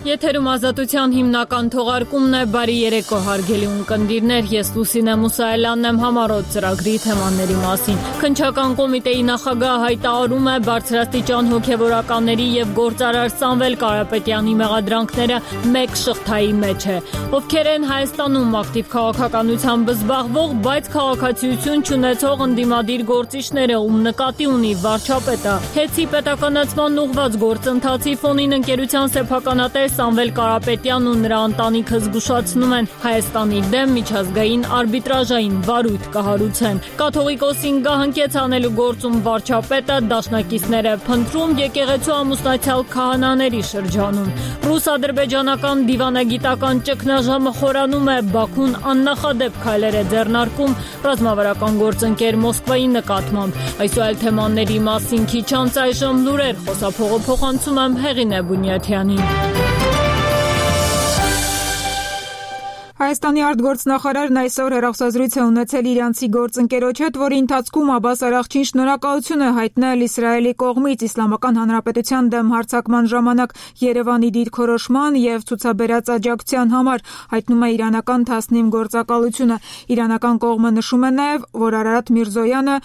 Եթերում ազատության հիմնական թողարկումն է, բարի երեկո հարգելի ունկնդիրներ, ես Լուսինե Մուսայելյանն եմ համառոտ ծրագրի թեմաների մասին։ Քննչական կոմիտեի նախագահը հայտարարում է բարձրաստիճան հոգևորականների եւ գործարար Սամվել Կարապետյանի մեղադրանքները մեկ շղթայի մեջ է։ Ովքեր են Հայաստանում ակտիվ քաղաքականությամբ զբաղվող, բայց քաղաքացիություն չունեցող ընդդիմադիր գործիչները, ում նկատի ունի վարչապետը։ Հեցի պետականացման ուղղված գործընթացի ֆոնին ընկերության սեփականատեր Սամվել Կարապետյանն ու նրա ընտանիքը զգուշացնում են Հայաստանի դեմ միջազգային արբիտրաժային վարույթ կհարուցեն։ Կաթողիկոսին գահընկեց անելու գործում վարչապետը, դաշնակիցները փնտրում եկեղեցու ամուսնացյալ քահանաների շրջանում։ Ռուս-ադրբեջանական դիվանագիտական ճգնաժամը խորանում է, Բաքուն աննախադեպ քայլեր է ձեռնարկում ռազմավարական գործընկեր Մոսկվայի նկատմամբ։ Այս ու այլ թեմաների մասին քիչ անց այժմ լուրեր, խոսափողը փոխանցում եմ Հեղինե Բունյաթյանին։ Հայաստանի արտգործնախարարն այսօր հեռախոսազրույց է ունեցել իրանցի գործընկերոջ հետ, որի ընթացքում Աբբաս Արաղչին շնորհակալություն է հայտնել Իսրայելի կողմից Իսլամական Հանրապետության դեմ հարձակման ժամանակ Երևանի դիրքորոշման եւ ցուցաբերած աջակցության համար, հայտնում է իրանական Թասնիմ գործակալությունը։ Իրանական կողմը նշում է նաեւ, որ Արարատ Միրզոյանը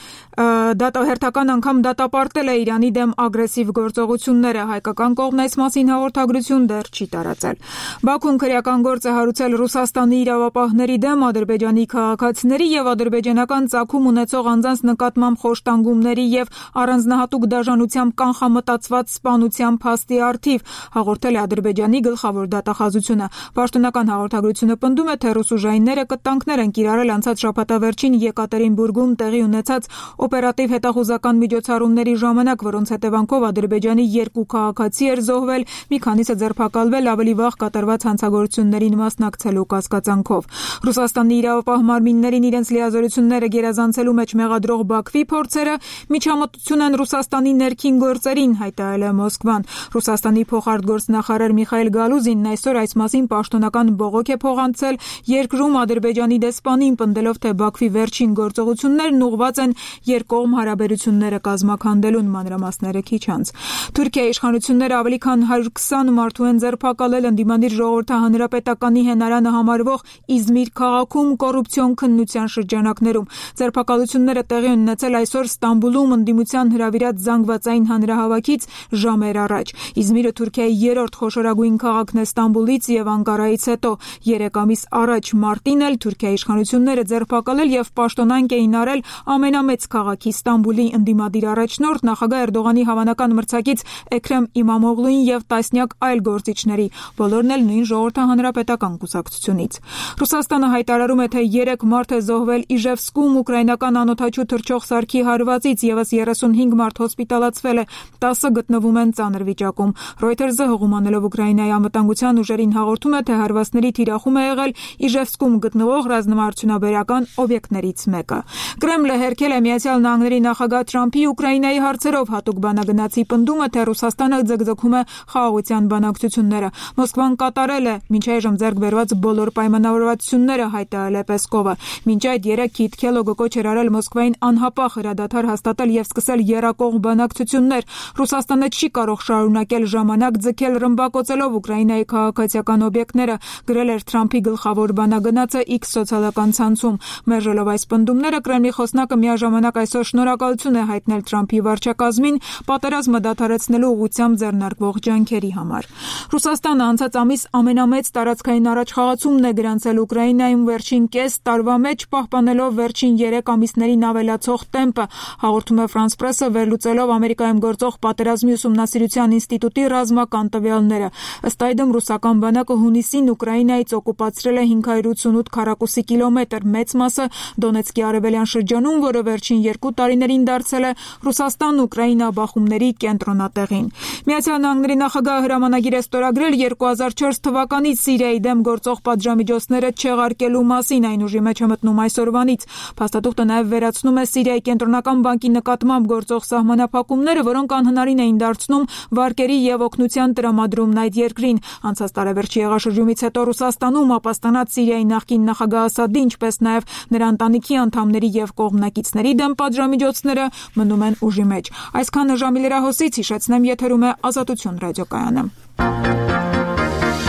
հերթական անգամ դատապարտել է Իրանի դեմ ագրեսիվ գործողությունները։ Հայկական կողմն այս մասին հաղորդագրություն դեռ չի տարածել։ Բաքուն քրեական գործ է հարուցել Ռուսաստանի իրավապահների դեմ, Ադրբեջանի քաղաքացիների եւ ադրբեջանական ծագում ունեցող անձանց նկատմամբ խոշտանգումների եւ առանձնահատուկ դաժանությամբ կանխամտածված սպանության փաստի առթիվ, հաղորդել է Ադրբեջանի գլխավոր դատախազությունը։ Պաշտոնական հաղորդագրությունը պնդում է, թե ռուս ուժայինները կտանքներ են կիրառել անցած շաբաթավերջին Եկատերինբուրգում տեղի ունեցած օպերատիվ հետախուզական միջոցառումների ժամանակ, որոնց հետևանքով Ադրբեջանի 2 քաղաքացի էր զոհվել, մի քանիսը ձերբակալվել, ավելի վաղ կատարված հանցագործություններին մասնակցելու կասկածանքով։ Ռուսաստանի իրավապահ մարմիններին իրենց լիազորությունները գերազանցելու մեջ մեղադրող Բաքվի փորձերը միջամտություն են Ռուսաստանի ներքին գործերին, հայտարարել է Մոսկվան։ Ռուսաստանի փոխարտգործնախարար Միխայել Գալուզինն այսօր այս մասին պաշտոնական բողոք է փոխանցել երկրում Ադրբեջանի դեսպանին, պնդելով, թե Բաքվի վերջին գործողություններն ուղղված են երկկողմ հարաբերությունները կազմաքանդելուն, մանրամասները քիչ անց։ Թուրքիայի իշխանությունները ավելի քան 120 մարդու են ձերբակալել ընդդիմադիր ժողովրդահանրապետականի հենարանը համարվող Իզմիր քաղաքում կոռուպցիոն քննության շրջանակներում։ Ձերբակալությունները տեղի են ունեցել այսօր Ստամբուլում ընդդիմության հրավիրած զանգվածային հանրահավաքից ժամեր առաջ։ Իզմիրը Թուրքիայի 3-րդ խոշորագույն քաղաքն է Ստամբուլից եւ Անկարայից հետո։ 3 ամիս առաջ մարտին էլ Թուրքիայի իշխանությունները ձերբակալել եւ պաշտոնանկ էին արել ամենամեծ քաղաքի Ստամբուլի ընդդիմադիր առաջնորդ նախագահ Էրդողանի հավանական մրցակից Էքրեմ Իմամօղլուին եւ տասնյակ այլ գործիչների, բոլորն էլ նույն ժողովրդահանրապետական կուսակցությունից։ Ռուսաստանը հայտարարում է, թե 3 մարդ է զոհվել Իժևսկում ուկրաինական անօդաչու թռչող սարքի հարվածից, եւս 35 մարդ հոսպիտալացվել է, 10-ը գտնվում են ծանր վիճակում։ Reuters-ը հողում անելով Ուկրաինայի անվտանգության ուժերին հաղորդում է, թե հարվածների թիրախում է եղել Իժևսկում գտնվող ռազմաարդյունաբերական օբյեկտներից մեկը։ Կրեմլը հերքել է Միացյալ Նահանգների նախագահ Թրամփի Ուկրաինայի հարցերով հատուկ բանագնացի պնդումը, թե Ռուսաստանը ձգձգում է խաղաղության բանակցությունները։ Մոսկվան կատարել է մինչ այժմ ձեռք բերված բոլոր պայմանավորվածությունները, հայտարարել է Պեսկովը։ Մինչ այդ 3 Քիթ Քելոգը կոչ էր արել Մոսկվային անհապաղ հրադադար հաստատել եւ սկսել եռակողմ բանակցություններ։ Ռուսաստանը չի կարող շարունակել ժամանակ ձգել ռմբակոծելով Ուկրաինայի քաղաքացիական օբյեկտները, գրել էր Թրամփի գլխավոր բանագնացը X սոցիալական ցանցում։ Մերժելով այս պնդումները, Կրեմլի խոսնակը միաժամանակ այսօր շնորհակալություն է հայտնել Թրամփի վարչակազմին պատերազմը դադարեցնելու ուղղությամբ ձեռնարկվող ջանքերի համար։ Ռուսաստանը անցած ամիս ամենամեծ տարածքային առաջխաղացումն է գրանցել Ուկրաինայում վերջին կես տարվա մեջ, պահպանելով վերջին 3 ամիսներին ավելացող տեմպը, հաղորդում է France Press-ը վերլուծելով Ամերիկայում գործող պատերազմի ուսումնասիրության ինստիտուտի ռազմական տվյալները։ Ըստ այդմ ռուսական բանակը հունիսին Ուկրաինայից օկուպացրել է 588 քառակուսի կիլոմետր, մեծ մասը Դոնեցկի արևելյան շրջանում, որը վերջին 2 տարիներին դարձել է Ռուսաստան-Ուկրաինա բախումների կենտրոնատեղին։ Միացյալ Նահանգների նախագահը հրամանագիր է ստորագրել 2004 թվականից Սիրիայի դեմ գործող պատժամիջոցները չեղարկելու մասին, այն ուժի մեջ է մտնում այսօրվանից։ Փաստաթուղթը նաև վերացնում է Սիրիայի կենտրոնական բանկի նկատմամբ գործող սահմանափակումները, որոնք անհնարին էին դարձնում վարկերի եւ օգնության տրամադրումն այդ երկրին։ Անցած տարեվերջի եղաշրջումից հետո Ռուսաստանում ապաստանած Սիրիայի նախկին նախագահ Ասադի, ինչպես նաև նրա ընտանիքի անդամների եւ կողմնակիցների դեմ պատժամիջոցները մնում են ուժի մեջ։ Այսքանը ժամի լրահոսից, հիշեցնեմ, եթերում է Ազատություն ռադիոկայանը։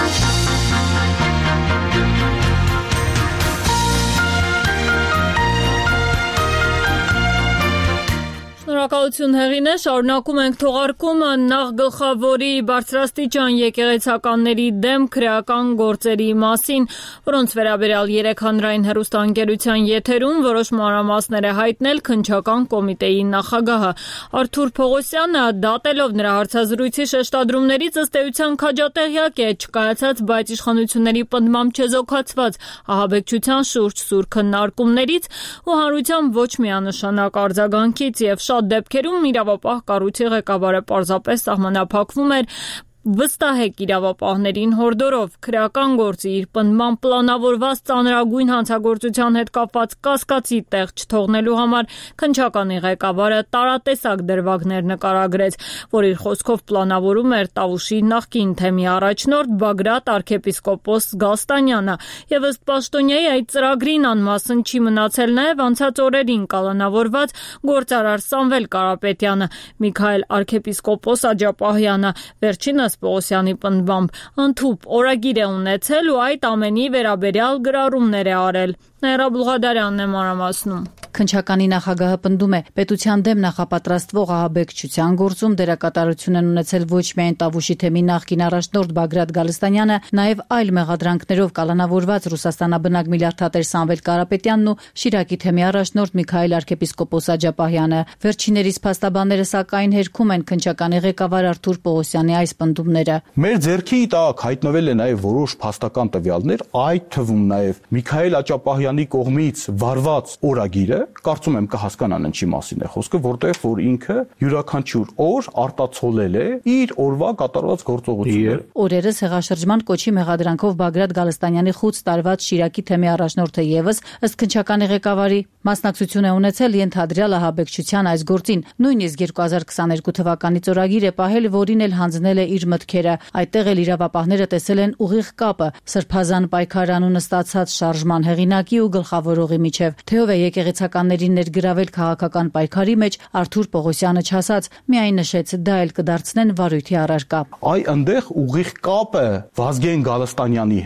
Շնորհակալություն Հեղինե, շարունակում ենք թողարկումը նախ գլխավորի բարձրաստիճան եկեղեցականների դեմ քրեական գործերի մասին, որոնց վերաբերյալ 3 հանրային հեռուստաընկերության եթերում որոշ մանրամասներ է հայտնել քննչական կոմիտեի նախագահը։ Արթուր Պողոսյանը դատելով նրա հարցազրույցի շեշտադրումներից ըստ էության քաջատեղյակ է չկայացած, բայց իշխանությունների պնդմամբ չեզոքացված ահաբեկչության շուրջ սուր քննարկումներից ու հանրության ոչ միանշանակ արձագանքից եւ շատ դեպքերում իրավապահ կառույցի ղեկավարը պարզապես սահմանափակվում էր վստահեք իրավապահներին հորդորով քրեական գործի իր պնդման պլանավորված ծանրագույն հանցագործության հետ կապված կասկածի տեղ չթողնելու համար քննչականի ղեկավարը տարատեսակ դրվագներ նկարագրեց, որ իր խոսքով պլանավորում էր Տավուշի նախկին թեմի առաջնորդ Բագրատ arczepiskopos Գալստանյանը եւ ըստ պաշտոնյայի այդ ծրագրին անմասն չի մնացել նաեւ անցած օրերին կալանավորված գործարար Սամվել Կարապետյանը, Միքայել arczepiskopos Աջապահյանը, վերջինս Պողոսյանի պնդմամբ ընդհուպ օրագիր է ունեցել ու այդ ամենի վերաբերյալ գրառումներ է արել։ Ներա Բուլղադարյանն է մանրամասնում։ Քննչականի նախագահը պնդում է, պետության դեմ նախապատրաստվող ահաբեկչության գործում դերակատարություն են ունեցել ոչ միայն Տավուշի թեմի նախկին առաջնորդ Բագրատ Գալստանյանը, նաև այլ մեղադրանքներով կալանավորված Ռուսաստանաբնակ միլիարդատեր Սամվել Կարապետյանն ու Շիրակի թեմի առաջնորդ Միքայել arczepiskopos Աջապահյանը։ Վերջիններիս փաստաբանները սակայն հերքում են քննչականի ղեկավար Արթուր Պողոսյանի այս պնդումները։ Մեր ձեռքի տակ հայտնվել է նաև որոշ փաստական տվյալներ, այդ թվում նաև Միքայել Աջապահյանի կողմից վարված օրագիրը, կարծում եմ կհասկանան ինչի մասին է խոսքը, որտեղ որ ինքը յուրաքանչյուր օր արտացոլել է իր օրվա կատարված գործողությունները։ Օրերս հեղաշրջման կոչի մեղադրանքով Բագրատ Գալստանյանի խուծ տարված Շիրակի թեմի առաջնորդը եւս ըստ քննչականի ղեկավարի մասնակցություն է ունեցել ենթադրյալ ահաբեկչության այս գործին, նույնիսկ 2022 թվականից օրագիր է պահել, որին էլ հանձնել է իր մտքերը։ Այդտեղ էլ իրավապահները տեսել են ուղիղ կապը սրբազան պայքար անունը ստացած շարժման հեղինակի ու գլխավորողի միջև։ Թեով է եկեղեցականներին ներգրավել քաղաքական պայքարի մեջ, Արթուր Պողոսյանը չասաց, միայն նշեց, դա էլ կդարձնեն վարույթի առարկա։ Այ այնտեղ ուղիղ կապը Վազգեն Գալստանյանի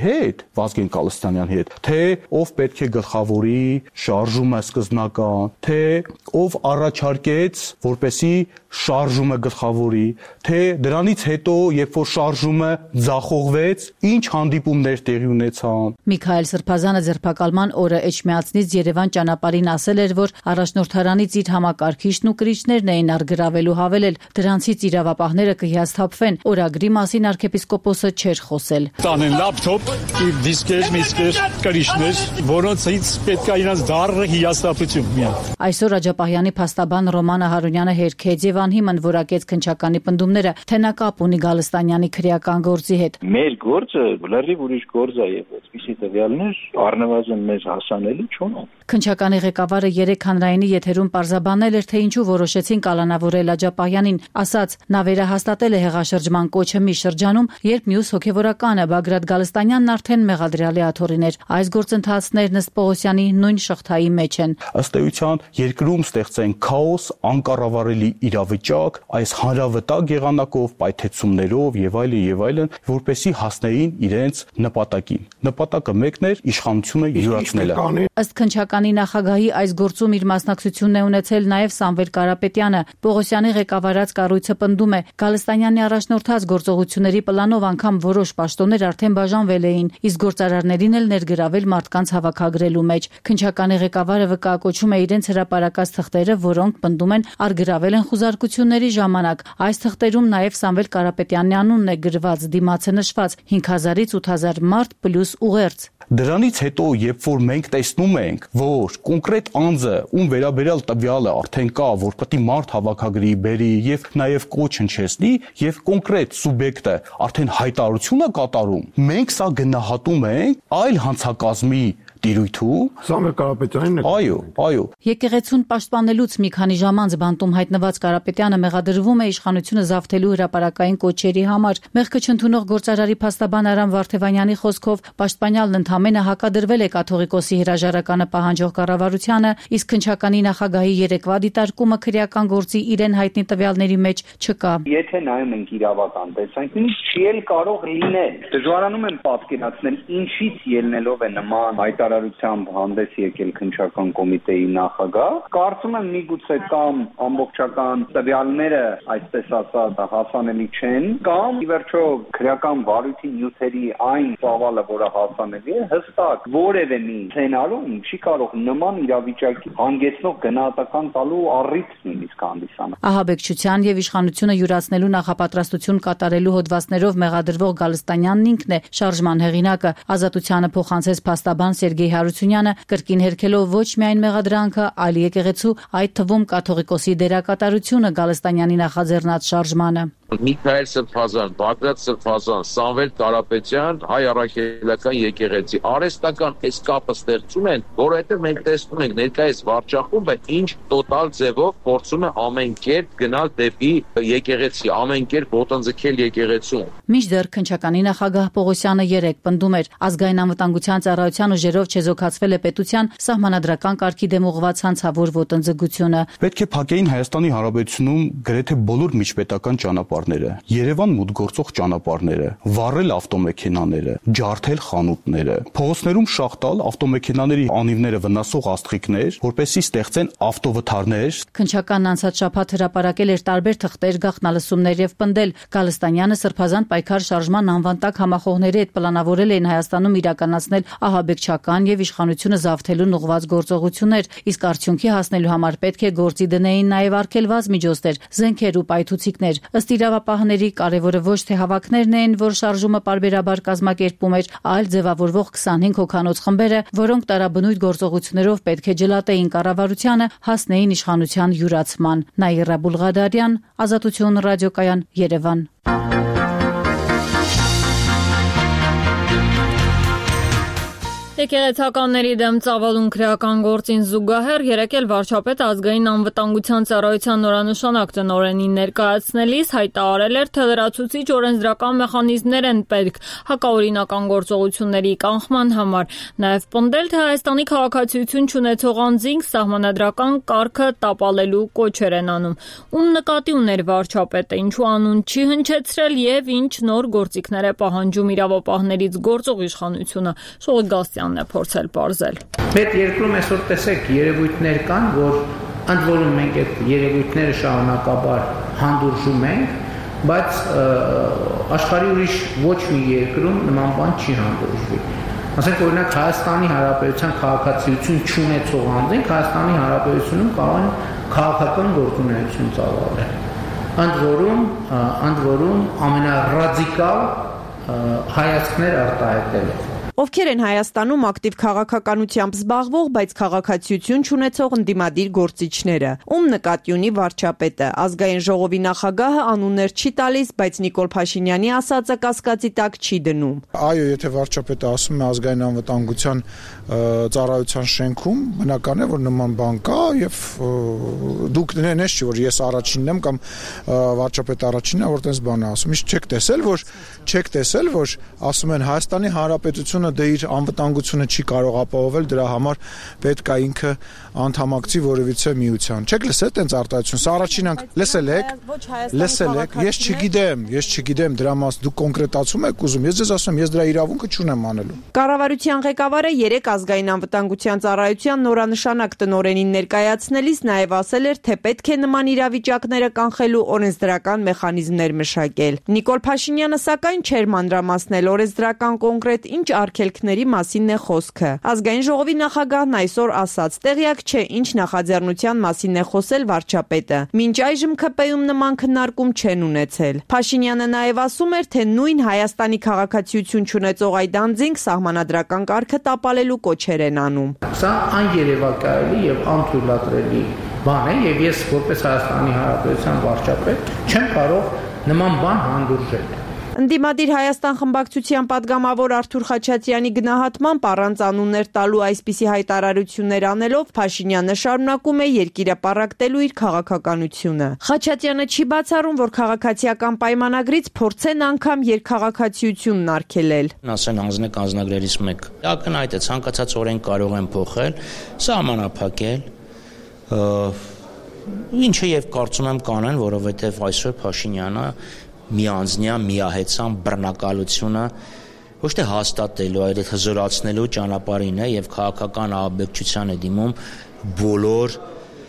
հետ, թե ով պետք է գլխավորի շարժումը սկզբնական, թե ով առաջարկեց, որպեսի շարժումը գլխավորի, թե դրանից հետո, երբ որ շարժումը ձախողվեց, ինչ հանդիպումներ տեղի ունեցան։ Միքայել Սրբազանը ձերբակալման օրը Էջմիածնից Երևան ճանապարհին ասել էր, որ առաջնորդարանից իր համակարգիչն ու կրիչներն էին առգրավել ու հավելել, դրանցից իրավապահները կհիասթափվեն։ Օրագրի մասին arczepiskopos-ը չէր խոսել։ Տանեն լապտոպ, դիսկեր, միսկեր, կրիչներ, որոնցից պետք է իրանց դառը հիասթափություն միան։ Այսօր Աջապահյանի փաստաբան Ռոմանը Հարունյանը հերքեց եւ անհիմն որակեց քննչականի պնդումները, թե նա կապ ունի Գալստանյանի քրեական գործի հետ։ Մեր գործը լրիվ ուրիշ գործ է եւ այսպիսի տվյալներ առնվազն մեզ հասանելի չունեն։ Քննչականի ղեկավարը 3 հանրայինի եթերում պարզաբանել էր, թե ինչու որոշեցին կալանավորել Աջապահյանին, ասաց, նա վերահաստատել է հեղաշրջման կոչը մի շրջանում, երբ մյուս հոգևորականը Բագրատ Գալստանյանն արդեն մեղադրյալի աթոռին էր։ Այս գործընթացներն ըստ Պողոսյանի նույն շղթայի մեջ են։ Ըստ էության երկրում ստեղծեն քաոս, անկառավարելի իրավիճակ, այս հանրավտակ եղանակով, պայթեցումներով եւ այլն, որպեսի հասնեին իրենց նպատակին։ Նպատակը մեկն էր իշխանությունը յուրացնելը։ Ըստ քննչականի նախագահի այս գործում իր մասնակցությունն է ունեցել նաև Սամվել Կարապետյանը։ Պողոսյանի ղեկավարած կառույցը պնդում է, Գալստանյանի առաջնորդած գործողությունների պլանով անգամ որոշ պաշտոններ արդեն բաժանվել էին, իսկ գործարարներին էլ ներգրավել մարդկանց հավաքագրելու մեջ։ Քննչականի ղեկավարը վկայակոչում է իրենց հրապարակած թղթերը, որոնք պնդում են արգրավել են խուզարկությունների ժամանակ։ Այս թղթերում նաև Սամվել Կարապետյանի անունն է գրված, դիմացը նշված 5000-ից 8000 մարդ պլյուս ուղերձ։ Դրանից հետո, երբ որ մենք տեսնում ենք, որ կոնկրետ անձը, ում վերաբերյալ տվյալը արդեն կա, որ պետք է մարդ հավաքագրի, բերի եւ նաեւ կոչ հնչեցնի, եւ կոնկրետ սուբյեկտը արդեն հայտարարություն է կատարում, մենք սա գնահատում ենք այլ հանցակազմի տիրույթում Սամվել Կարապետյանին։ Այո։ Եկեղեցուն պաշտպանելուց մի քանի ժամ անց բանտում հայտնված Կարապետյանը մեղադրվում է իշխանությունը զավթելու հրապարակային կոչերի համար։ Մեղքը չընդունող գործարարի փաստաբան Արամ Վարդևանյանի խոսքով պաշտպանյալն ընդհանրապես հակադրվել է կաթողիկոսի հրաժարականը պահանջող կառավարությանը, իսկ քննչականի նախագահի երեկվա դիտարկումը քրեական գործի իրեն հայտնի տվյալների մեջ չկա։ Եթե նայում ենք իրավական տեսանկյունից, չի էլ կարող լինել։ Դժվարանում եմ պատկերացնել ինչից ելնելով է նման հայտարարություն հայտարարությամբ հանդես եկել քննչական կոմիտեի նախագահ։ Կարծում եմ միգուցե կամ ամբողջական տվյալները, այսպես ասած, հասանելի չեն, կամ ի վերջո քրեական վարույթի նյութերի այն ծավալը, որը հասանելի է, հստակ որևէ մի սցենարում չի կարող նման իրավիճակի հանգեցնող գնահատական տալու առիթ նույնիսկ հանդիսանալ։ Ահաբեկչության եւ իշխանությունը յուրացնելու նախապատրաստություն կատարելու հոդվածներով մեղադրվող Գալստանյանն ինքն է շարժման հեղինակը։ Ազատությանը փոխանցեց փաստաբան Սերգեյ Հարությունյանը, կրկին հերքելով ոչ միայն մեղադրանքը, այլ եկեղեցու, այդ թվում կաթողիկոսի դերակատարությունը Գալստանյանի նախաձեռնած շարժմանը։ Միքայել Սրբազան, Բագրատ Սրբազան, Սամվել Կարապետյան, Հայ առաքելական եկեղեցի արհեստական այս կապը ստեղծում են, որովհետև մենք տեսնում ենք ներկայիս վարչախումբը ինչ տոտալ ձևով փորձում է ամեն կերպ գնալ դեպի եկեղեցի, ամեն կերպ ոտնձգել եկեղեցուն։ Մինչդեռ քննչականի նախագահ Պողոսյանը երեկ պնդում էր, ազգային անվտանգության ծառայության ուժերով չեզոքացվել է պետության սահմանադրական կարգի դեմ ուղղված հանցավոր ոտնձգությունը։ Պետք է փակեին Հայաստանի Հանրապետությունում գրեթե բոլոր միջպետական ճանապարհները, Երևան մուտք գործող ճանապարհները, վառել ավտոմեքենաները, ջարդել խանութները, փողոցներում շաղտալ ավտոմեքենաների անիվները վնասող աստղիկներ, որպեսզի ստեղծեն ավտովթարներ։ Քննչականն անցած շաբաթ հրապարակել էր տարբեր թղթեր, գաղտնալսումներ եւ պնդել, Գալստանյանը Սրբազան պայքար շարժման անվան տակ համախոհների հետ պլանավորել էին Հայաստանում իրականացնել ահաբեկչական եւ իշխանությունը զավթելուն ուղղված գործողություններ, իսկ արդյունքի հասնելու համար պետք է գործի դնեին նաեւ արգելված միջոցներ, զենքեր ու պայթուցիկներ։ Ըստ իրավապահների կարևորը ոչ թե հավաքներն են, որ շարժումը պարբերաբար կազմակերպում էր, այլ ձևավորվող 25 հոգանոց խմբերը, որոնք տարաբնույթ գործողություններով պետք է ջլատեին կառավարությանը, հասնեին իշխանության յուրացման։ Նաիրա Բուլղադարյան, Ազատություն ռադիոկայան, Երևան։ Եկեղեցականների դեմ ծավալուն քրեական գործին զուգահեռ երեկ էլ վարչապետը ազգային անվտանգության ծառայության նորանշանակ տնօրենին ներկայացնելիս հայտարարել էր, թե լրացուցիչ օրենսդրական մեխանիզմներ են պետք հակաօրինական գործողությունների կանխման համար, նաև պնդել, թե Հայաստանի քաղաքացիություն չունեցող անձինք սահմանադրական կարգը տապալելու կոչեր են անում։ Ում նկատի ուներ վարչապետը, ինչու անուն չի հնչեցրել եւ ինչ նոր գործիքներ է պահանջում իրավապահներից գործող իշխանությունը։ Շողգասյան է փորձել բարձել։ Պետ երկրում այսօր տեսեք երևույթներ կան, որ ընդ որում մենք այդ երևույթները շարունակաբար հանդուրժում ենք, բայց աշխարհի ուրիշ ոչ մի երկրում նման բան չի հանդուրժվի։ Ասենք օրինակ Հայաստանի Հանրապետության քաղաքացիություն չունեցող անձինք Հայաստանի Հանրապետությունում կարող են քաղաքական գործունեություն ծավալել։ Ընդ որում ամենառադիկալ հայացքներ արտահայտելով։ Ովքեր են Հայաստանում ակտիվ քաղաքականությամբ զբաղվող, բայց քաղաքացիություն չունեցող ընդդիմադիր գործիչները։ Ում նկատի ունի վարչապետը։ Ազգային ժողովի նախագահը անուններ չի տալիս, բայց Նիկոլ Փաշինյանի ասածը կասկածի տակ չի դնում։ Այո, եթե վարչապետը ասում է ազգային անվտանգության ծառայության շենքում, բնական է, որ նման բան կա եւ դուք նենես չի, որ ես առաջինն եմ կամ վարչապետը առաջինն է, որ տես բան է ասում։ Իսկ չեք տեսել, որ ասում են Հայաստանի Հանրապետությունը դե իր անվտանգությունը չի կարող ապահովել, դրա համար պետք է ինքը անդամակցի որևիցե միության։ Չեք լսել տենց արտահայտություն, սա առաջին անգամ լսել եք, ես չգիտեմ դրա մաս դուք կոնկրետացում եք ուզում, ես ձեզ ասում, ես դրա իրավունքը չունեմ անելու։ Կառավարության ղեկավարը երեկ ազգային անվտանգության ծառայության նորանշանակ տնօրենին ներկայացնելիս նաև ասել էր, թե պետք է նման իրավիճակները կանխելու օրենսդրական մեխանիզմներ մշակել։ Նիկոլ Փաշինյանը սակայն չէր մանրամասնել օրենսդրական կոնկրետ ինչ արգելքների մասին է խոսքը։ Ազգային ժողովի նախագահն այսօր ասաց, տեղյակ չէ ինչ նախաձեռնության մասին է խոսել վարչապետը։ Մինչ այժմ ՔՊ-ում նման քննարկում չեն ունեցել։ Փաշինյանը նաև ասում էր, թե նույն Հայաստանի քաղաքացիություն չունեցող այդ անձինք սահմանադրական կարգը տապալելու կոչեր են անում։ Սա աներևակայելի եւ անթույլատրելի բան է եւ ես որպես Հայաստանի Հանրապետության վարչապետ չեմ կարող նման բան հանդուրժել։ Ընդդիմադիր Հայաստան խմբակցության падգամավոր Արթուր Խաչատյանի գնահատմամբ առանց անուններ տալու այսպիսի հայտարարություններ անելով Փաշինյանը շարունակում է երկիրը պառակտելու իր քաղաքականությունը։ Խաչատյանը չի բացառում, որ քաղաքացիական պայմանագրից փորձեն անգամ երկխաղաքացիությունն արգելել։ Ասեն հանձնեք անձնագրերից մեկ։ Ակնհայտ է ցանկացած օրենք կարող են փոխել, սահմանափակել, ինչը եւ կարծում եմ կանեն, որովհետեւ այսօր Փաշինյանը միանձնյա միահեծան բռնակալությունը ոչ թե հաստատելու, այլ հզորացնելու ճանապարհին է եւ քաղաքական ահաբեկչության է դիմում բոլոր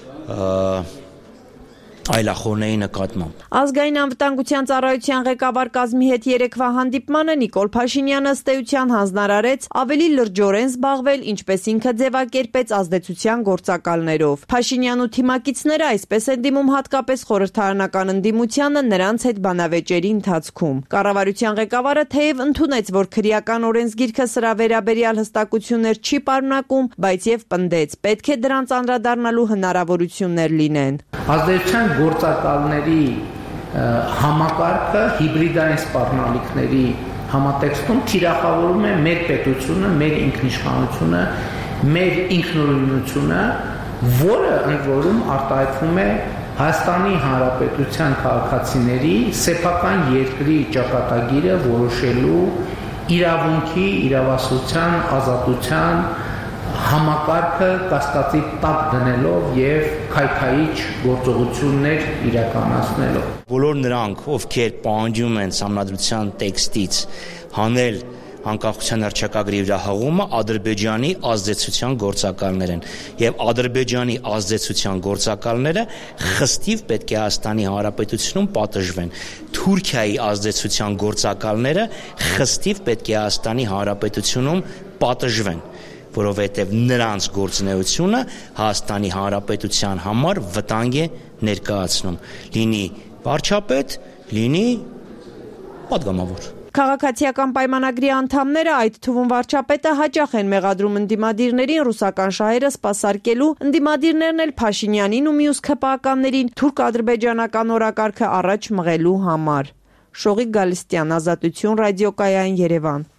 այլախոհների նկատմամբ։ Ազգային անվտանգության ծառայության ղեկավար կազմի հետ երեկվա հանդիպմանը Նիկոլ Փաշինյանը ըստ էության հանձնարարեց ավելի լրջորեն զբաղվել, ինչպես ինքը ձևակերպեց ազդեցության գործակալներով։ Փաշինյանն ու թիմակիցները այսպես են դիմում հատկապես խորհրդարանական ընդդիմությանը նրանց հետ բանավեճերի ընթացքում։ Կառավարության ղեկավարը թեև ընդունեց, որ քրեական օրենսգիրքը սրա վերաբերյալ հստակություններ չի պարունակում, բայց եւ պնդեց, պետք է դրանց անդրադառնալու հնարավորություններ լինեն։ Ազդեցության գործակալների համակարգը հիբրիդային սպառնալիքների համատեքստում թիրախավորում է մեր պետությունը, մեր ինքնիշխանությունը, մեր ինքնուրույնությունը, որը ընդ որում արտահայտվում է Հայաստանի Հանրապետության քաղաքացիների սեփական երկրի ճակատագիրը որոշելու իրավունքի, իրավասության, ազատության համակարգը կասկածի տակ դնելով եւ քայքայիչ գործողություններ իրականացնելով։ Բոլոր նրանք, ովքեր պահանջում են համանդրության տեքստից հանել անկախության հռչակագրի վրա հղումը, Ադրբեջանի ազդեցության գործակալներ են եւ Ադրբեջանի ազդեցության գործակալները խստիվ պետք է Հայաստանի Հանրապետությունում պատժվեն։ Թուրքիայի ազդեցության գործակալները խստիվ պետք է Հայաստանի Հանրապետությունում պատժվեն, որովհետև նրանց գործունեությունը Հայաստանի Հանրապետության համար վտանգ է ներկայացնում, լինի վարչապետ, լինի պատգամավոր։ Քաղաքացիական պայմանագրի անդամները, այդ թվում վարչապետը, հաճախ են մեղադրում ընդդիմադիրներին ռուսական շահերը սպասարկելու, ընդդիմադիրներն էլ Փաշինյանին ու մյուս ՔՊԱ-ականներին թուրք-ադրբեջանական օրակարգը առաջ մղելու համար։ Շողիկ Գալստյան, Ազատություն, ռադիոկայան, Երևան։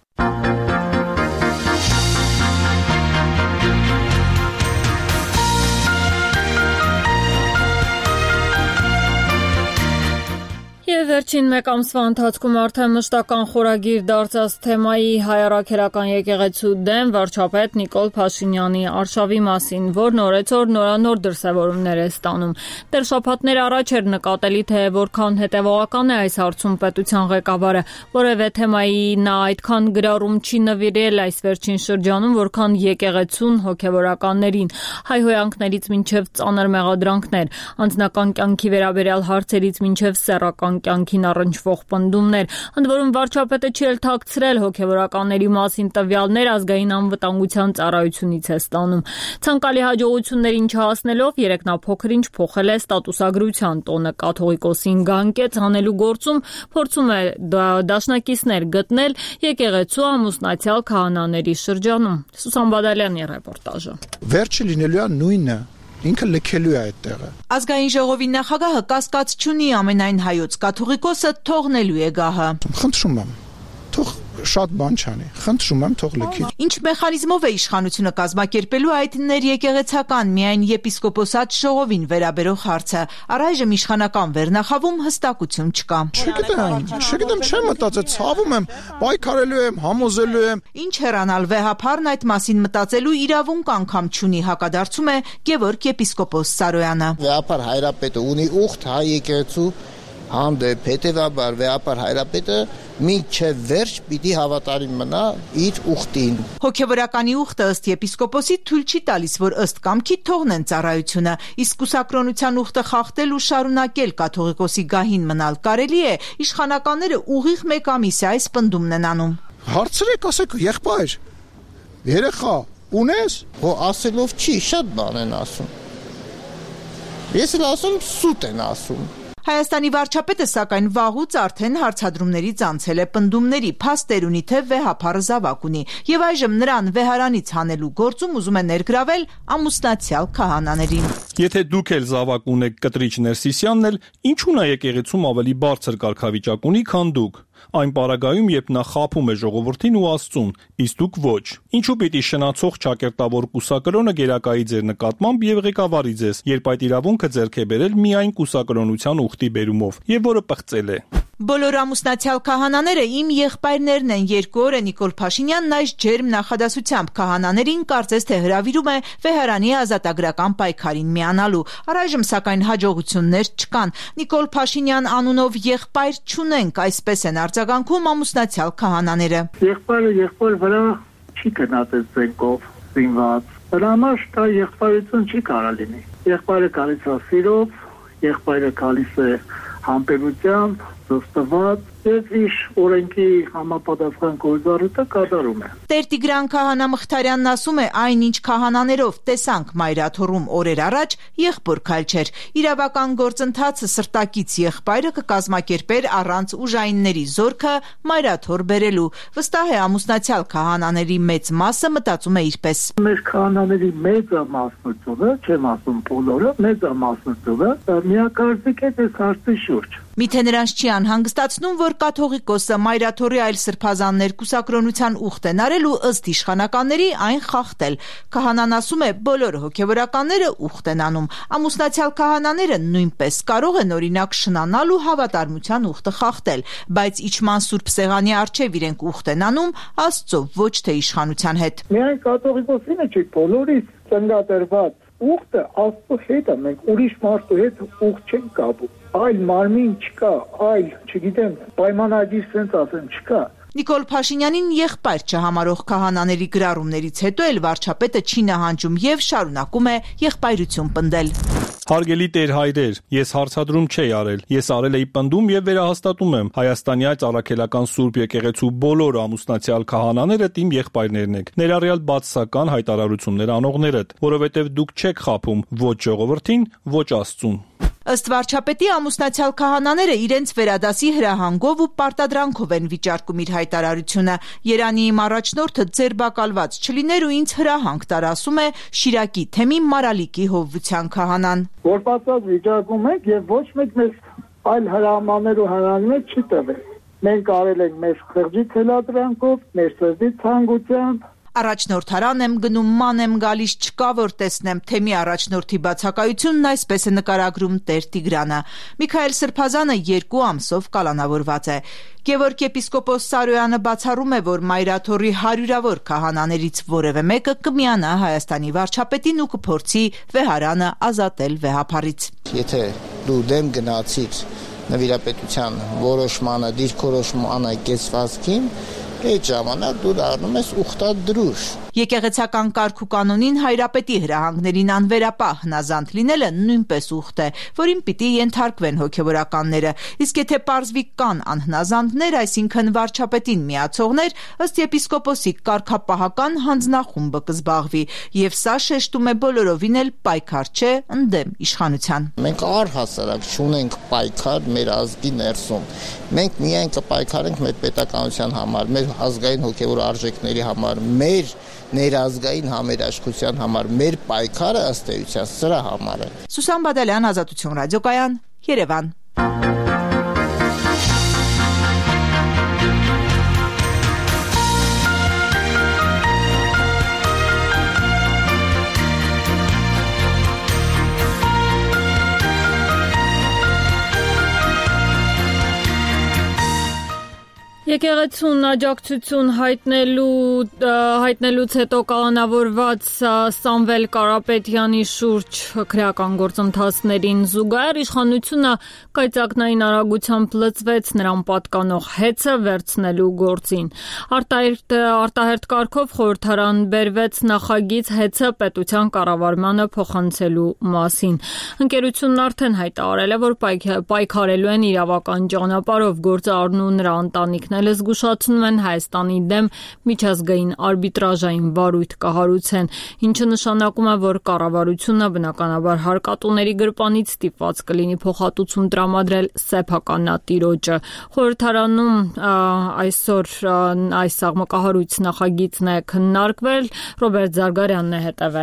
Եվ վերջին մեկ ամսվա ընթացքում արդեն մշտական խորագիր դարձած թեմայի հայ-առաքելական եկեղեցու դեմ վարչապետ Նիկոլ Փաշինյանի արշավի մասին, որն օրեցօր նորանոր դրսևորումներ է ստանում։ Դեռ շաբաթներ առաջ էր նկատելի, թե որքան հետևողական է այս հարցում պետության ղեկավարը, որևէ թեմայի նա այդքան գրառում չի նվիրել այս վերջին շրջանում, որքան եկեղեցուն հոգևորականներին, հայհոյանքներից մինչև ծանր մեղադրանքներ, անձնական կյանքի վերաբերյալ հարցերից մինչև սեռական կյանքին առնչվող պնդումներ, ընդ որում վարչապետը չի էլ թաքցրել հոգևորականների մասին տվյալներ ազգային անվտանգության ծառայությունից է ստանում։ Ցանկալի հաջողություններին չհասնելով երեկ նա փոքր-ինչ փոխել է ստատուսագրության տոնը, կաթողիկոսին գանկեց հանելու գործում փորձում է դաշնակիցներ գտնել եկեղեցու ամուսնացյալ քահանաների շրջանում։ Սուսան Բադալյանի ռեպորտաժը։ Վերջը լինելու է նույնը։ Ինքը լքելու է այդ տեղը։ Ազգային ժողովի նախագահը կասկած չունի ամենայն հայոց կաթողիկոսը թողնելու է գահը։ Խնդրում եմ, թող շատ բան չանի։ Խնդրում եմ, թող լքի։ Ինչ մեխանիզմով է իշխանությունը կազմակերպելու այդ ներեկեղեցական միայն եպիսկոպոսատ ժողովին վերաբերող հարցը։ Առայժմ իշխանական վերնախավում հստակություն չկա։ Չգիտեմ, չեմ մտածել, ցավում եմ, պայքարելու եմ, համոզելու եմ։ Ինչ հեռանալ վեհափառն այդ մասին մտածելու իրավունք անգամ չունի, հակադարձում է Գևորգ եպիսկոպոս Սարոյանը։ Վեհափառ հայրապետը ունի ուխտ հայ եկեղեցու հանդեպ, հետևաբար վեհապար հայրապետը մինչև վերջ պիտի հավատարիմ մնա իր ուխտին։ Հոգևորականի ուխտը ըստ եպիսկոպոսի թույլ չի տալիս, որ ըստ կամքի թողնեն ծառայությունը, իսկ կուսակրոնության ուխտը խախտել ու շարունակել կաթողիկոսի գահին մնալ կարելի է, իշխանականները ուղիղ մեկ ամիս է այս պնդումն են անում։ Հարցրեք, ասեք, եղբայր, երեխա, ունես։ Ասելով չի, շատ բան են ասում։ Ես էլ ասում, սուտ են ասում։ Հայաստանի վարչապետը սակայն վաղուց արդեն հարցադրումներից անցել է պնդումների, փաստեր ունի, թե վեհափառը զավակ ունի, եւ այժմ նրան վեհարանից հանելու գործում ուզում է ներգրավել ամուսնացյալ քահանաներին։ Եթե դուք էլ զավակ ունեք կտրիչ Ներսիսյանն էլ, ինչու՞ նա եկեղեցում ավելի բարձր կարգավիճակ ունի, քան դուք։ Այն պարագայում, երբ նա խաբում է ժողովրդին ու Աստծուն, իսկ դուք ոչ։ Ինչու պիտի շնացող ճակերտավոր կուսակրոնը գերակայի ձեր նկատմամբ եւ ղեկավարի ձեզ, երբ այդ իրավունքը ձեռք է բերել միայն կուսակրոնության ուխտի բերումով, եւ որը պղծել է։ Բոլոր ամուսնացյալ քահանաները իմ եղբայրներն են, 2 օր է Նիկոլ Փաշինյանն այս ջերմ նախադասությամբ քահանաներին կարծես թե հրավիրում է Վեհարանի ազատագրական պայքարին միանալու։ Առայժմ սակայն հաջողություններ չկան։ Նիկոլ Փաշինյան անունով եղբայր չունենք, այսպես են արձագանքում ամուսնացյալ քահանաները։ Եղբայրը վրա չի գնաց այս զենքով զինված։ Դրա համար դա եղբայրություն չի կարող լինի։ Եղբայրը գալիս է սիրով, եղբայրը գալիս է համբերությամբ, զոստված եւ իր օրենքի համապատասխան գործառույթը կատարում է։ Տեր Տիգրան քահանա Մխիթարյանն ասում է, այնինչ քահանաներով տեսանք Մայրաթոռում օրեր առաջ, եղբոր քայլ չէր։ Իրավական գործընթացը սրտակից եղբայրը կկազմակերպեր առանց ուժայինների զորքը Մայրաթոռ բերելու։ Վստահ է ամուսնացյալ քահանաների մեծ մասը մտածում է իրպես։ Մեր քահանաների մեծամասնությունը, չեմ ասում բոլորը, մեծամասնությունը միակարծիք է այս հարցի շուրջ։ Միթե նրանց չի անհանգստացնում, որ կաթողիկոսը Մայրաթոռի այլ սրբազաններ կուսակրոնության ուխտ են արել ու ըստ իշխանականների այն խախտել։ Քահանան ասում է, բոլոր հոգևորականները ուխտ են անում։ Ամուսնացյալ քահանաները նույնպես կարող են օրինակ շնանալ ու հավատարմության ուխտը խախտել, բայց իջման սուրբ սեղանի առջև իրենք ուխտ են անում Աստծո, ոչ թե իշխանության հետ։ Միայն կաթողիկոսինը չի, բոլորից ծննդադրված ուխտը Աստծո հետ է, մենք ուրիշ մարդու հետ ուխտ չենք կապում։ Այլ մարմին չկա, այլ, չգիտեմ, պայմանագիր sense ասեմ չկա։ Նիկոլ Փաշինյանին եղբայր չհամարող քահանաների գրառումներից հետո էլ վարչապետը չի նահանջում եւ շարունակում է եղբայրություն պնդել։ Հարգելի տեր հայրեր, ես հարցադրում չէի արել, ես արել էի պնդում եւ վերահաստատում եմ Հայաստանի այդ առաքելական Սուրբ եկեղեցու բոլոր ամուսնացյալ քահանաները իմ եղբայրներն եք, ներառյալ բացասական հայտարարություններ անողներդ, որովհետեւ դուք չեք խաբում ոչ ժողովրդին, ոչ Աստծուն։ Ըստ վարչապետի ամուսնացյալ քահանաները իրենց վերադասի հրահանգով ու պարտադրանքով են վիճարկում իր հայտարարությունը։ Երանի իմ առաջնորդը ձերբակալված չլիներ ու ինձ հրահանգ տար, ասում է Շիրակի թեմի Մարալիկի հովվության քահանան։ Որ պատված վիճակում ենք եւ ոչ մեկ մեզ այլ հրամաններ ու հրահանգներ չի տվել։ Մենք արել ենք մեր խղճի թելադրանքով, մեր սրտի ցանկությամբ։ Առաջնորդարան եմ գնում, ման եմ գալիս, չկա որ տեսնեմ, թեմի առաջնորդի բացակայությունն այսպես է նկարագրում Տեր Տիգրանը։ Միքայել Սրբազանը 2 ամսով կալանավորված է։ Գևորգ եպիսկոպոս Սարոյանը բացառում է, որ Մայրաթոռի հարյուրավոր քահանաներից որևէ մեկը կմիանա Հայաստանի վարչապետին ու կփորձի Վեհարանը ազատել վեհափառից։ Եթե դու դեմ գնացիր նվիրապետության որոշմանը, դիրքորոշմանը կեցվածքին, այդ ժամանակ դու դառնում ես ուխտադրուժ։ Եկեղեցական կարգ ու կանոնին հայրապետի հրահանգներին անվերապահ հնազանդ լինելը նույնպես ուխտ է, որին պիտի ենթարկվեն հոգևորականները։ Իսկ եթե պարզվի կան անհնազանդներ, այսինքն վարչապետին միացողներ, ըստ եպիսկոպոսի կարգապահական հանձնախումբը կզբաղվի, եւ սա շեշտում է բոլորովին էլ պայքար չէ ընդդեմ իշխանության։ Մենք առհասարակ չունենք պայքար մեր ազգի ներսում։ Մենք միայն կպայքարենք մեր պետականության համար, մեր ազգային հոգևոր արժեքների համար, մեր ներազգային համերաշխության համար, մեր պայքարը ըստ էության սրա համար է։ Սուսան Բադալյան, Ազատություն ռադիոկայան, Երևան։ Եկեղեցուն աջակցություն հայտնելուց հետո կալանավորված Սամվել Կարապետյանի շուրջ քրեական գործընթացներին զուգահեռ իշխանությունը կայծակնային արագությամբ լծվեց նրան պատկանող հեծը վերցնելու գործին։ Արտահերթ կարգով խորհրդարան բերվեց նախագիծ հեծը պետության կառավարմանը փոխանցելու մասին։ Ընկերությունն արդեն հայտարարել է, որ պայքարելու են իրավական ճանապարհով, գործը առնու նրա ընտանիքն զգուշացնում են Հայաստանի դեմ միջազգային արբիտրաժային վարույթ կհարուցեն, ինչը նշանակում է, որ կառավարությունը բնականաբար հարկատուների գրպանից ստիպված կլինի փոխհատուցում տրամադրել սեփականատիրոջը։ Խորհրդարանում այսօր այս աղմկահարույց նախագիծն է քննարկվել, Ռոբերտ Զարգարյանն է հետևել։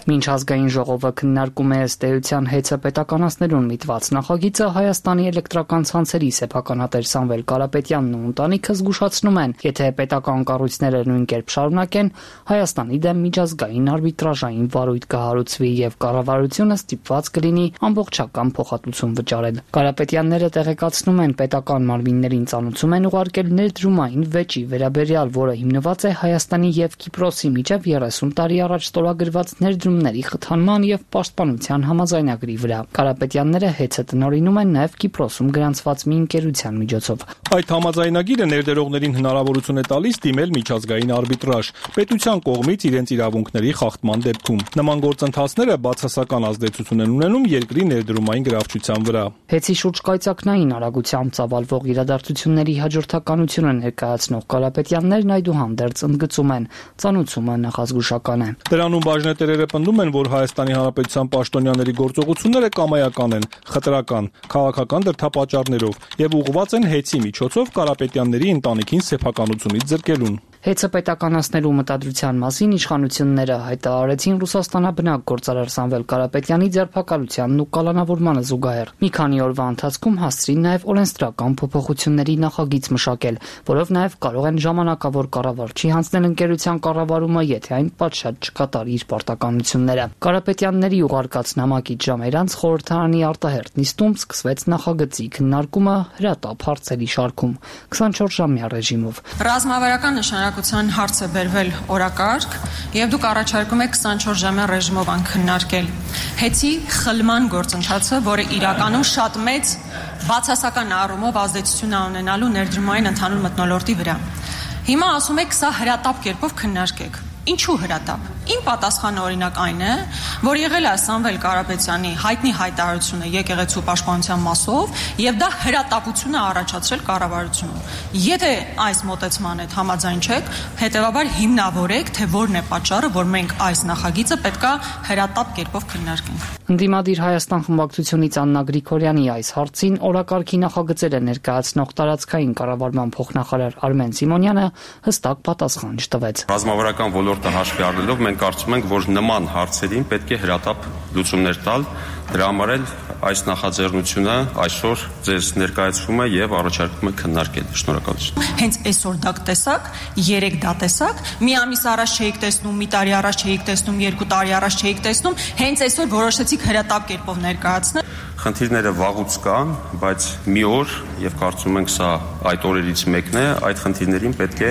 Մինչ ազգային ժողովը քննարկում է ըստ էության հեծը պետականացնելուն միտված նախագիծը, Հայաստանի էլեկտրական ցանցերի սեփականատեր Սամվել Կարապետյանն ու ընտանիքը զգուշացնում են, եթե պետական կառույցները նույն կերպ շարունակեն, Հայաստանի դեմ միջազգային արբիտրաժային վարույթ կհարուցվի եւ կառավարությունը ստիպված կլինի ամբողջական փոխհատուցում վճարել։ Կարապետյանները տեղեկացնում են, պետական մարմիններին ծանուցում են ուղարկել ներդրումային վեճի վերաբերյալ, որը հիմնված է Հայաստանի եւ Կիպրոսի միջև 30 տարի առաջ ստորագրված ներդրումների խթանման եւ պաշտպանության համաձայնագրի վրա։ Կարապետյանները հեծը տնօրինում են նաեւ Կիպրոսում գրանցված մի ընկերության միջոցով։ Այդ համաձայնագիրը ներդրողներին հնարավորություն է տալիս դիմել միջազգային արբիտրաժ պետության կողմից իրենց իրավունքների խախտման դեպքում։ Նման գործընթացները բացասական ազդեցություն են ունենում երկրի ներդրումային գրավչության վրա։ Հեծի շուրջ կայծակնային արագությամբ ծավալվող իրադարձությունների հաջորդականությունը ներկայացնող Կարապետյաններն այդուհանդերձ ընդգծում են, ծանուցումը նախազգուշական է։ Դրանում բաժնետերերը պնդում են, որ Հայաստանի Հանրապետության պաշտոնյաների գործողությունները կամայական են, խտրական, քաղաքական դրդապատճառներով եւ ուղղված են հեծի միջոցով Կարապետյանների ընտանիքին սեփականությունից զրկելուն։ Հեծը պետականացնելու մտադրության մասին իշխանությունները հայտարարեցին Ռուսաստանաբնակ գործարար Սամվել Կարապետյանի ձերբակալությանն ու կալանավորմանը զուգահեռ։ Մի քանի օրվա ընթացքում հասցրին նաև օրենսդրական փոփոխությունների նախագիծ մշակել, որով նաև կարող են ժամանակավոր կառավարչի հանձնել ընկերության կառավարումը, եթե այն պատշաճ չկատարի իր պարտականությունները։ Կարապետյանների ուղարկած նամակից ժամեր անց խորհրդարանի արտահերթ նիստում սկսվեց նախագծի քննարկումը հրատապ հարցերի շարքում 24-ժամյա ռեժիմով։ Ռազմավարական նշանակության հարց է բերվել օրակարգ եւ դուք առաջարկում եք 24-ժամյա ռեժիմով քննարկել հեծի խլման գործընթացը, որը իրականում շատ մեծ բացասական առումով ազդեցություն է ունենալու ներդրումային ընդհանուր մթնոլորտի վրա։ Հիմա ասում եք սա հրատապ կերպով քննարկեք։ Ինչու հրատապ։ Իմ պատասխանը օրինակ այն է, որ եղել է Սամվել Կարապետյանի հայտնի հայտարարությունը եկեղեցու պաշտպանության մասով եւ դա հրատապություն է առաջացրել կառավարությունում։ Եթե այս մոտեցման հետ համաձայն չեք, հետեւաբար հիմնավորեք, թե որն է պատճառը, որ մենք այս նախագիծը պետքա հրատապ կերպով քննարկենք։ Ընդդիմադիր Հայաստան խմբակցությունից Աննա Գրիգորյանի այս հարցին օրակարգի նախագծերը ներկայացնող տարածքային կառավարման փոխնախարար Արմեն Սիմոնյանը հստակ պատասխան չտվեց։ Ռազմավարական ոլորտը հաշվի առնելով մենք կարծում ենք, որ նման հարցերին պետք է հրատապ լուծումներ տալ, դրա համար էլ այս նախաձեռնությունը այսօր ձեզ ներկայացվում է եւ առաջարկում է քննարկել։ Շնորհակալություն։ Հենց այսօր դա տեսակ, 3 դա տեսակ, մի ամիս առաջ չէիք տեսնում, մի տարի առաջ չէիք տեսնում, 2 տարի առաջ չէիք տեսնում, հենց այսօր որոշեցիք հրատապ կերպով ներկայացնել։ Խնդիրները վաղուց կան, բայց մի օր եւ կարծում ենք սա այդ օրերից մեկն է, այդ խնդիրներին պետք է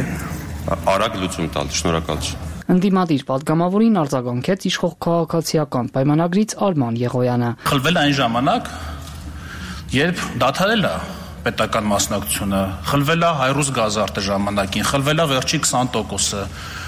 արագ լուծում տալ։ Շնորհակալություն։ Ընդդիմադիր պատգամավորին արձագանքեց իշխող քաղաքացիական պայմանագրից Արման Եղոյանը։ Խլվել այն ժամանակ, երբ դադարել է պետական մասնակցությունը, խլվել է Հայրուս գազարտը ժամանակին, խլվել է վերջի 20%-ը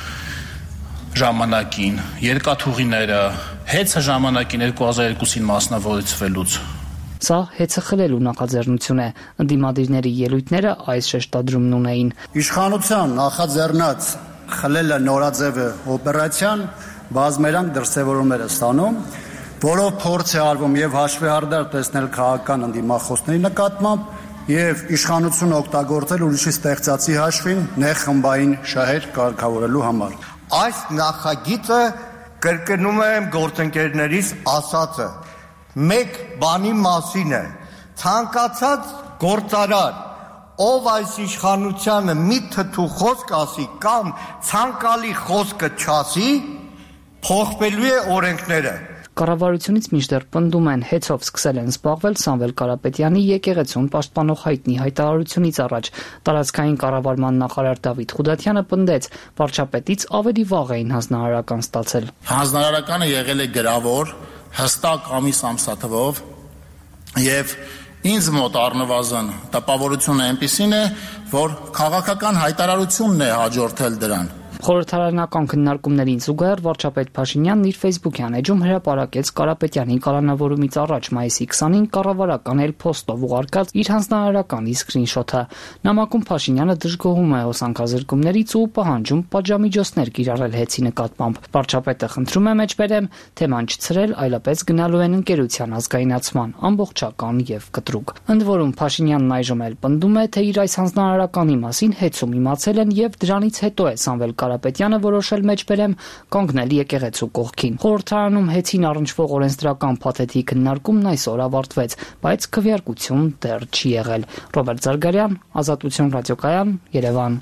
ժամանակին, երկաթուղիները, հեծը ժամանակին 2002-ին մասնավորեցվելուց։ Սա հեծը խլելու նախաձեռնություն է։ Ընդդիմադիրների ելույթները այս շեշտադրումն ունեին։ Իշխանության նախաձեռնած խլելը նորաձևը օպերացիան բազմերանգ դրսևորումներ է ստանում, որով փորձ է արվում եւ հաշվեհարդար տեսնել քաղաքական ընդդիմախոսների նկատմամբ եւ իշխանությունը օգտագործել ուրիշի ստեղծածի հաշվին նեղ խմբային շահեր կարգավորելու համար։ Այս նախագիծը կրկնում եմ գործընկերներից ասածը, մեկ բանի մասին է, ցանկացած գործարար, ով այս իշխանությանը մի թթու խոսք ասի կամ ցանկալի խոսքը չասի, փոխվելու է օրենքները։ Կառավարությունից մինչդեռ պնդում են հեծով սկսել են զբաղվել Սամվել Կարապետյանի եկեղեցուն պաշտպանող հայտնի հայտարարությունից առաջ։ Տարածքային կառավարման նախարար Դավիթ Խուդատյանը պնդեց, վարչապետից ավելի վաղ էին հանձնարարական ստացել։ Հանձնարարականը եղել է գրավոր, հստակ ամիս-ամսաթվով եւ ինձ մոտ առնվազն տպավորությունը այնպիսին է, որ քաղաքական հայտարարությունն է հաջորդել դրան։ Խորհրդարանական քննարկումներին զուգահեռ վարչապետ Փաշինյանն իր Facebook-յան էջում հրապարակեց Կարապետյանի կալանավորումից առաջ մայիսի 20-ին կառավարական էլ-փոստով ուղարկած իր հանձնարարականի սկրինշոթը։ Նամակում Փաշինյանը դժգոհում է հոսանքազրկումներից ու պահանջում պատժամիջոցներ կիրառել հեծի նկատմամբ։ Վարչապետը խնդրում է մեջբերեմ թեման չցրել, այլապես գնալու են ընկերության ազգայնացման, ամբողջական եւ կտրուկ։ Ընդ որում Փաշինյանն այժմ էլ պնդում է, թե իր այս հանձնարարականի մասին հեծում իմացել են եւ դրանից հետո է Սամվել Կարապետյանը որոշել մեջ բերեմ կանգնել եկեղեցու կողքին։ Խորհրդարանում հեծին առնչվող օրենսդրական փաթեթի քննարկումն այսօր ավարտվեց, բայց քվեարկություն դեռ չի եղել։ Ռոբերտ Զարգարյան, Ազատություն ռադիոկայան, Երևան։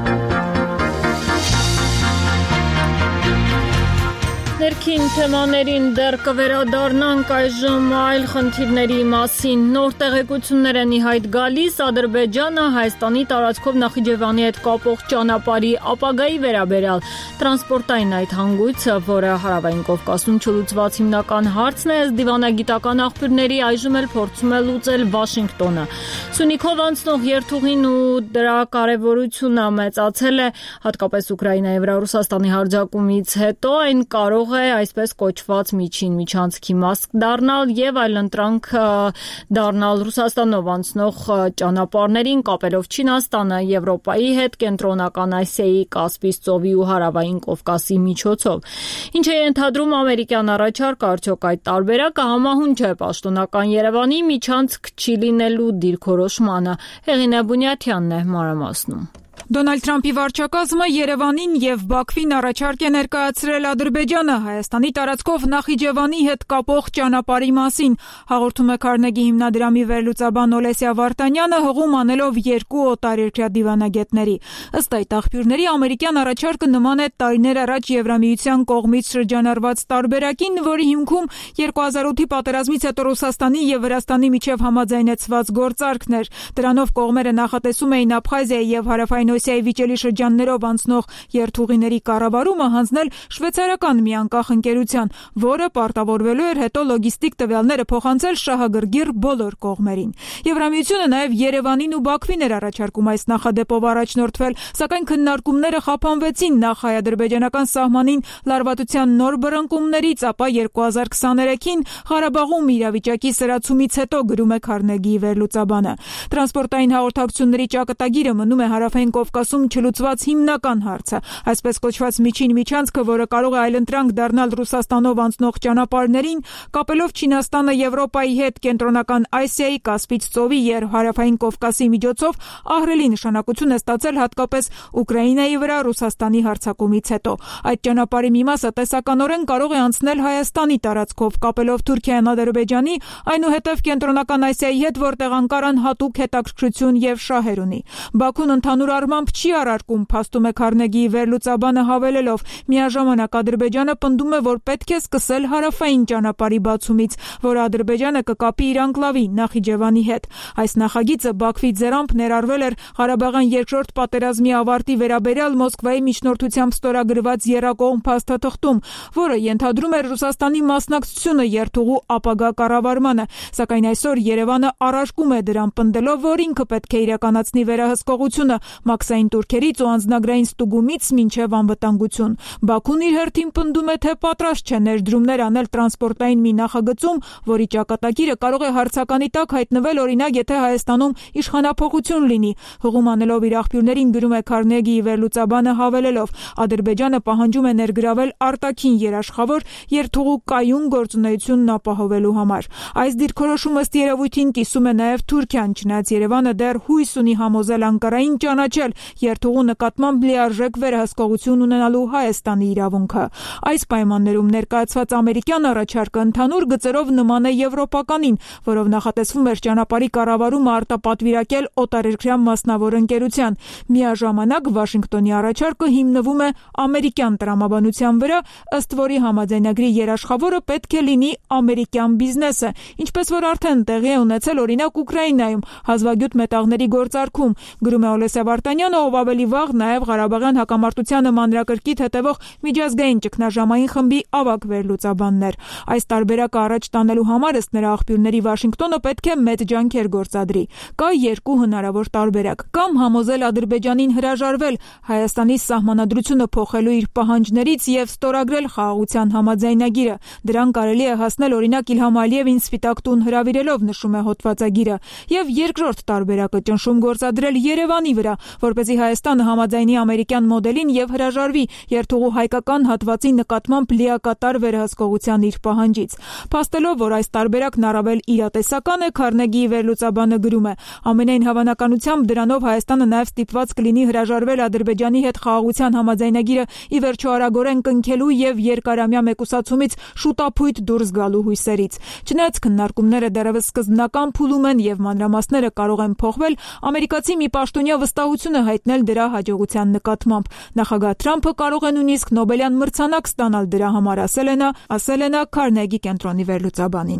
Ներքին թեմաներին դեռ կվերադառնանք այժմ այլ խնդիրների մասին։ Նոր տեղեկություններ են ի հայտ գալիս Ադրբեջանը Հայաստանի տարածքով Նախիջևանի հետ կապող ճանապարհի ապագայի վերաբերյալ։ Տրանսպորտային այդ հանգույցը, որը Հարավային Կովկասում չլուծված հիմնական հարցն է, դիվանագիտական աղբյուրների այժմ էլ փորձում է լուծել Վաշինգտոնը։ Սյունիքով անցնող երթուղին ու դրա կարևորությունը մեծացել է, հատկապես Ուկրաինայի վրա Ռուսաստանի հարձակումից հետո այն կարող է այսպես կոչված միջին միջանցքի մաս դառնալ եւ այլընտրանք դառնալ Ռուսաստանով անցնող ճանապարհներին կապելով Չինաստանը Եվրոպայի հետ, Կենտրոնական Ասիայի, Կասպից ծովի ու Հարավային Կովկասի միջոցով։ Ինչ է ենթադրում ամերիկյան առաջարկը, արդյոք այդ տարբերակը համահունչ է պաշտոնական Երևանի միջանցք չի լինելու դիրքորոշմանը։ Հեղինե Բունյաթյանն է մանրամասնում։ Դոնալդ Թրամփի վարչակազմը Երևանին եւ Բաքվին առաջարկ է ներկայացրել Ադրբեջանը Հայաստանի տարածքով Նախիջևանի հետ կապող ճանապարհի մասին, հաղորդում է Քարնեգի հիմնադրամի վերլուծաբան Օլեսիա Վարդանյանը, հղում անելով երկու օտարերկրյա դիվանագետների։ Ըստ այդ աղբյուրների, ամերիկյան առաջարկը նման է տարիներ առաջ Եվրամիության կողմից շրջանառված տարբերակին, որի հիմքում 2008-ի պատերազմից հետո Ռուսաստանի եւ Վրաստանի միջև համաձայնեցված գործարքն էր։ Դրանով կողմերը նախատեսում էին Աբխազիայի եւ Հարավային Օսիայի վիճելի շրջաններով անցնող երթուղիների կառավարումը հանձնել շվեյցարական մի անկախ ընկերության, որը պարտավորվելու էր հետո լոգիստիկ տվյալները փոխանցել շահագրգիռ բոլոր կողմերին։ Եվրամիությունը նաև Երևանին ու Բաքվին էր առաջարկում այս նախադեպով առաջնորդվել, սակայն քննարկումները խափանվեցին նախ հայ-ադրբեջանական սահմանին լարվածության նոր բռնկումներից, ապա 2023-ին Ղարաբաղում իրավիճակի սրացումից հետո, գրում է Քարնեգիի վերլուծաբանը։ Տրանսպորտային հաղորդակցությունների ճակատագիրը մնում է Հարավային Կովկասում չլուծված հիմնական հարցը, այսպես կոչված միջին միջանցքը, որը կարող է այլընտրանք դառնալ Ռուսաստանով անցնող ճանապարհներին, կապելով Չինաստանը Եվրոպայի հետ, Կենտրոնական Ասիայի, Կասպից ծովի եւ Հարավային Կովկասի միջոցով ահռելի նշանակություն է ստացել հատկապես Ուկրաինայի վրա Ռուսաստանի հարձակումից հետո։ Այդ ճանապարհի մի մասը տեսականորեն կարող է անցնել Հայաստանի տարածքով, կապելով Թուրքիան Ադրբեջանի, այնուհետև Կենտրոնական Ասիայի հետ, որտեղ Անկարան հատուկ հետաքրքրություն եւ շահեր ունի։ Բաքուն ընդհանուր առմամբ չի արարքում, փաստում է Քարնեգիի վերլուծաբանը հավելելով. միաժամանակ Ադրբեջանը պնդում է, որ պետք է սկսել հարավային ճանապարհի բացումից, որ Ադրբեջանը կկապի իր անկլավի Նախիջևանի հետ։ Այս նախագիծը Բաքվի ձեռամբ ներառվել էր Ղարաբաղյան երկրորդ պատերազմի ավարտի վերաբերյալ Մոսկվայի միջնորդությամբ ստորագրված եռակողմ փաստաթղթում, որը ենթադրում էր Ռուսաստանի մասնակցությունը երթուղու ապագա կառավարմանը, սակայն այսօր Երևանը առարկում է դրան, պնդելով, որ ինքը պետք է իրականացնի վերահսկողությունը մաքսային տուրքերից ու անձնագրային ստուգումից մինչև անվտանգություն։ Բաքուն իր հերթին պնդում է, թե պատրաստ չէ ներդրումներ անել տրանսպորտային մի նախագծում, որի ճակատագիրը կարող է հարցականի տակ հայտնվել, օրինակ, եթե Հայաստանում իշխանափոխություն լինի։ Հղում անելով իր աղբյուրներին, գրում է Քարնեգիի վերլուծաբանը հավելելով. Ադրբեջանը պահանջում է ներգրավել արտաքին երաշխավոր երթուղու կայուն գործունեությունն ապահովելու համար։ Այս դիրքորոշումը ըստ երևույթին կիսում է նաև Թուրքիան, չնայած Երևանը դեռ հույս ունի համոզել Անկարային ճանաչել երթուղու նկատմամբ լիարժեք վերահսկողություն ունենալու Հայաստանի իրավունքը։ Այս պայմաններում ներկայացված ամերիկյան առաջարկը ընդհանուր գծերով նման է եվրոպականին, որով նախատեսվում էր ճանապարհի կառավարումը արտապատվիրակել օտարերկրյա մասնավոր ընկերության։ Միաժամանակ Վաշինգտոնի առաջարկը հիմնվում է ամերիկյան տրամաբանության վրա, ըստ որի համաձայնագրի երաշխավորը պետք է լինի ամերիկյան բիզնեսը, ինչպես որ արդեն տեղի է ունեցել օրինակ Ուկրաինայում հազվագյուտ մետաղների գործարքում, գրում է Օլեսիա Վարդանյանը, ով ավելի վաղ նաև Ղարաբաղյան հակամարտությանը մանրակրկիտ հետևող միջազգային ճգնաժամային խմբի ավագ վերլուծաբանն էր։ Այս տարբերակը առաջ տանելու համար ըստ նրա աղբյուրների Վաշինգտոնը պետք է մեծ ջանքեր գործադրի։ Կա երկու հնարավոր տարբերակ. կամ համոզել Ադրբեջանին հրաժարվել Հայաստանի սահմանադրությունը փոխելու իր պահանջներից եւ ստորագրել խաղաղության համաձայնագիրը։ Դրան կարելի է հասնել օրինակ Իլհամ Ալիևին Սպիտակ տուն հրավիրելով, նշում է հոդվածագիրը։ Եվ երկրորդ տարբերակը ճնշում գործադրել Երևանի վրա, որպեսզի Հայաստանը համաձայնի ամերիկյան մոդելին եւ հրաժարվի երթուղու հայկական հատվածի նկատմամբ լիակատար վերահսկողության իր պահանջից։ Փաստելով, որ այս տարբերակն առավել իրատեսական է, Քարնեգիի վերլուծաբանը գրում է. ամենայն հավանականությամբ դրանով Հայաստանը նաեւ ստիպված կլինի հրաժարվել Ադրբեջանի հետ խաղաղության համաձայնագիրը ի վերջո արագորեն կնքելու եւ երկարամյա մեկուսացումից շուտափույթ դուրս գալու հույսերից։ Չնայած քննարկումները դեռևս սկզբնական փուլում են եւ մանրամասները կարող են փոխվել, ամերիկացի մի պաշտոնյա վստահություն է հայտնել դրա հաջողության նկատմամբ։ Նախագահ Թրամփը կարող է նույնիսկ Նոբելյան մրցանակ ստանալ դրա համար, ասել է նա Քարնեգի կենտրոնի վերլուծաբանին։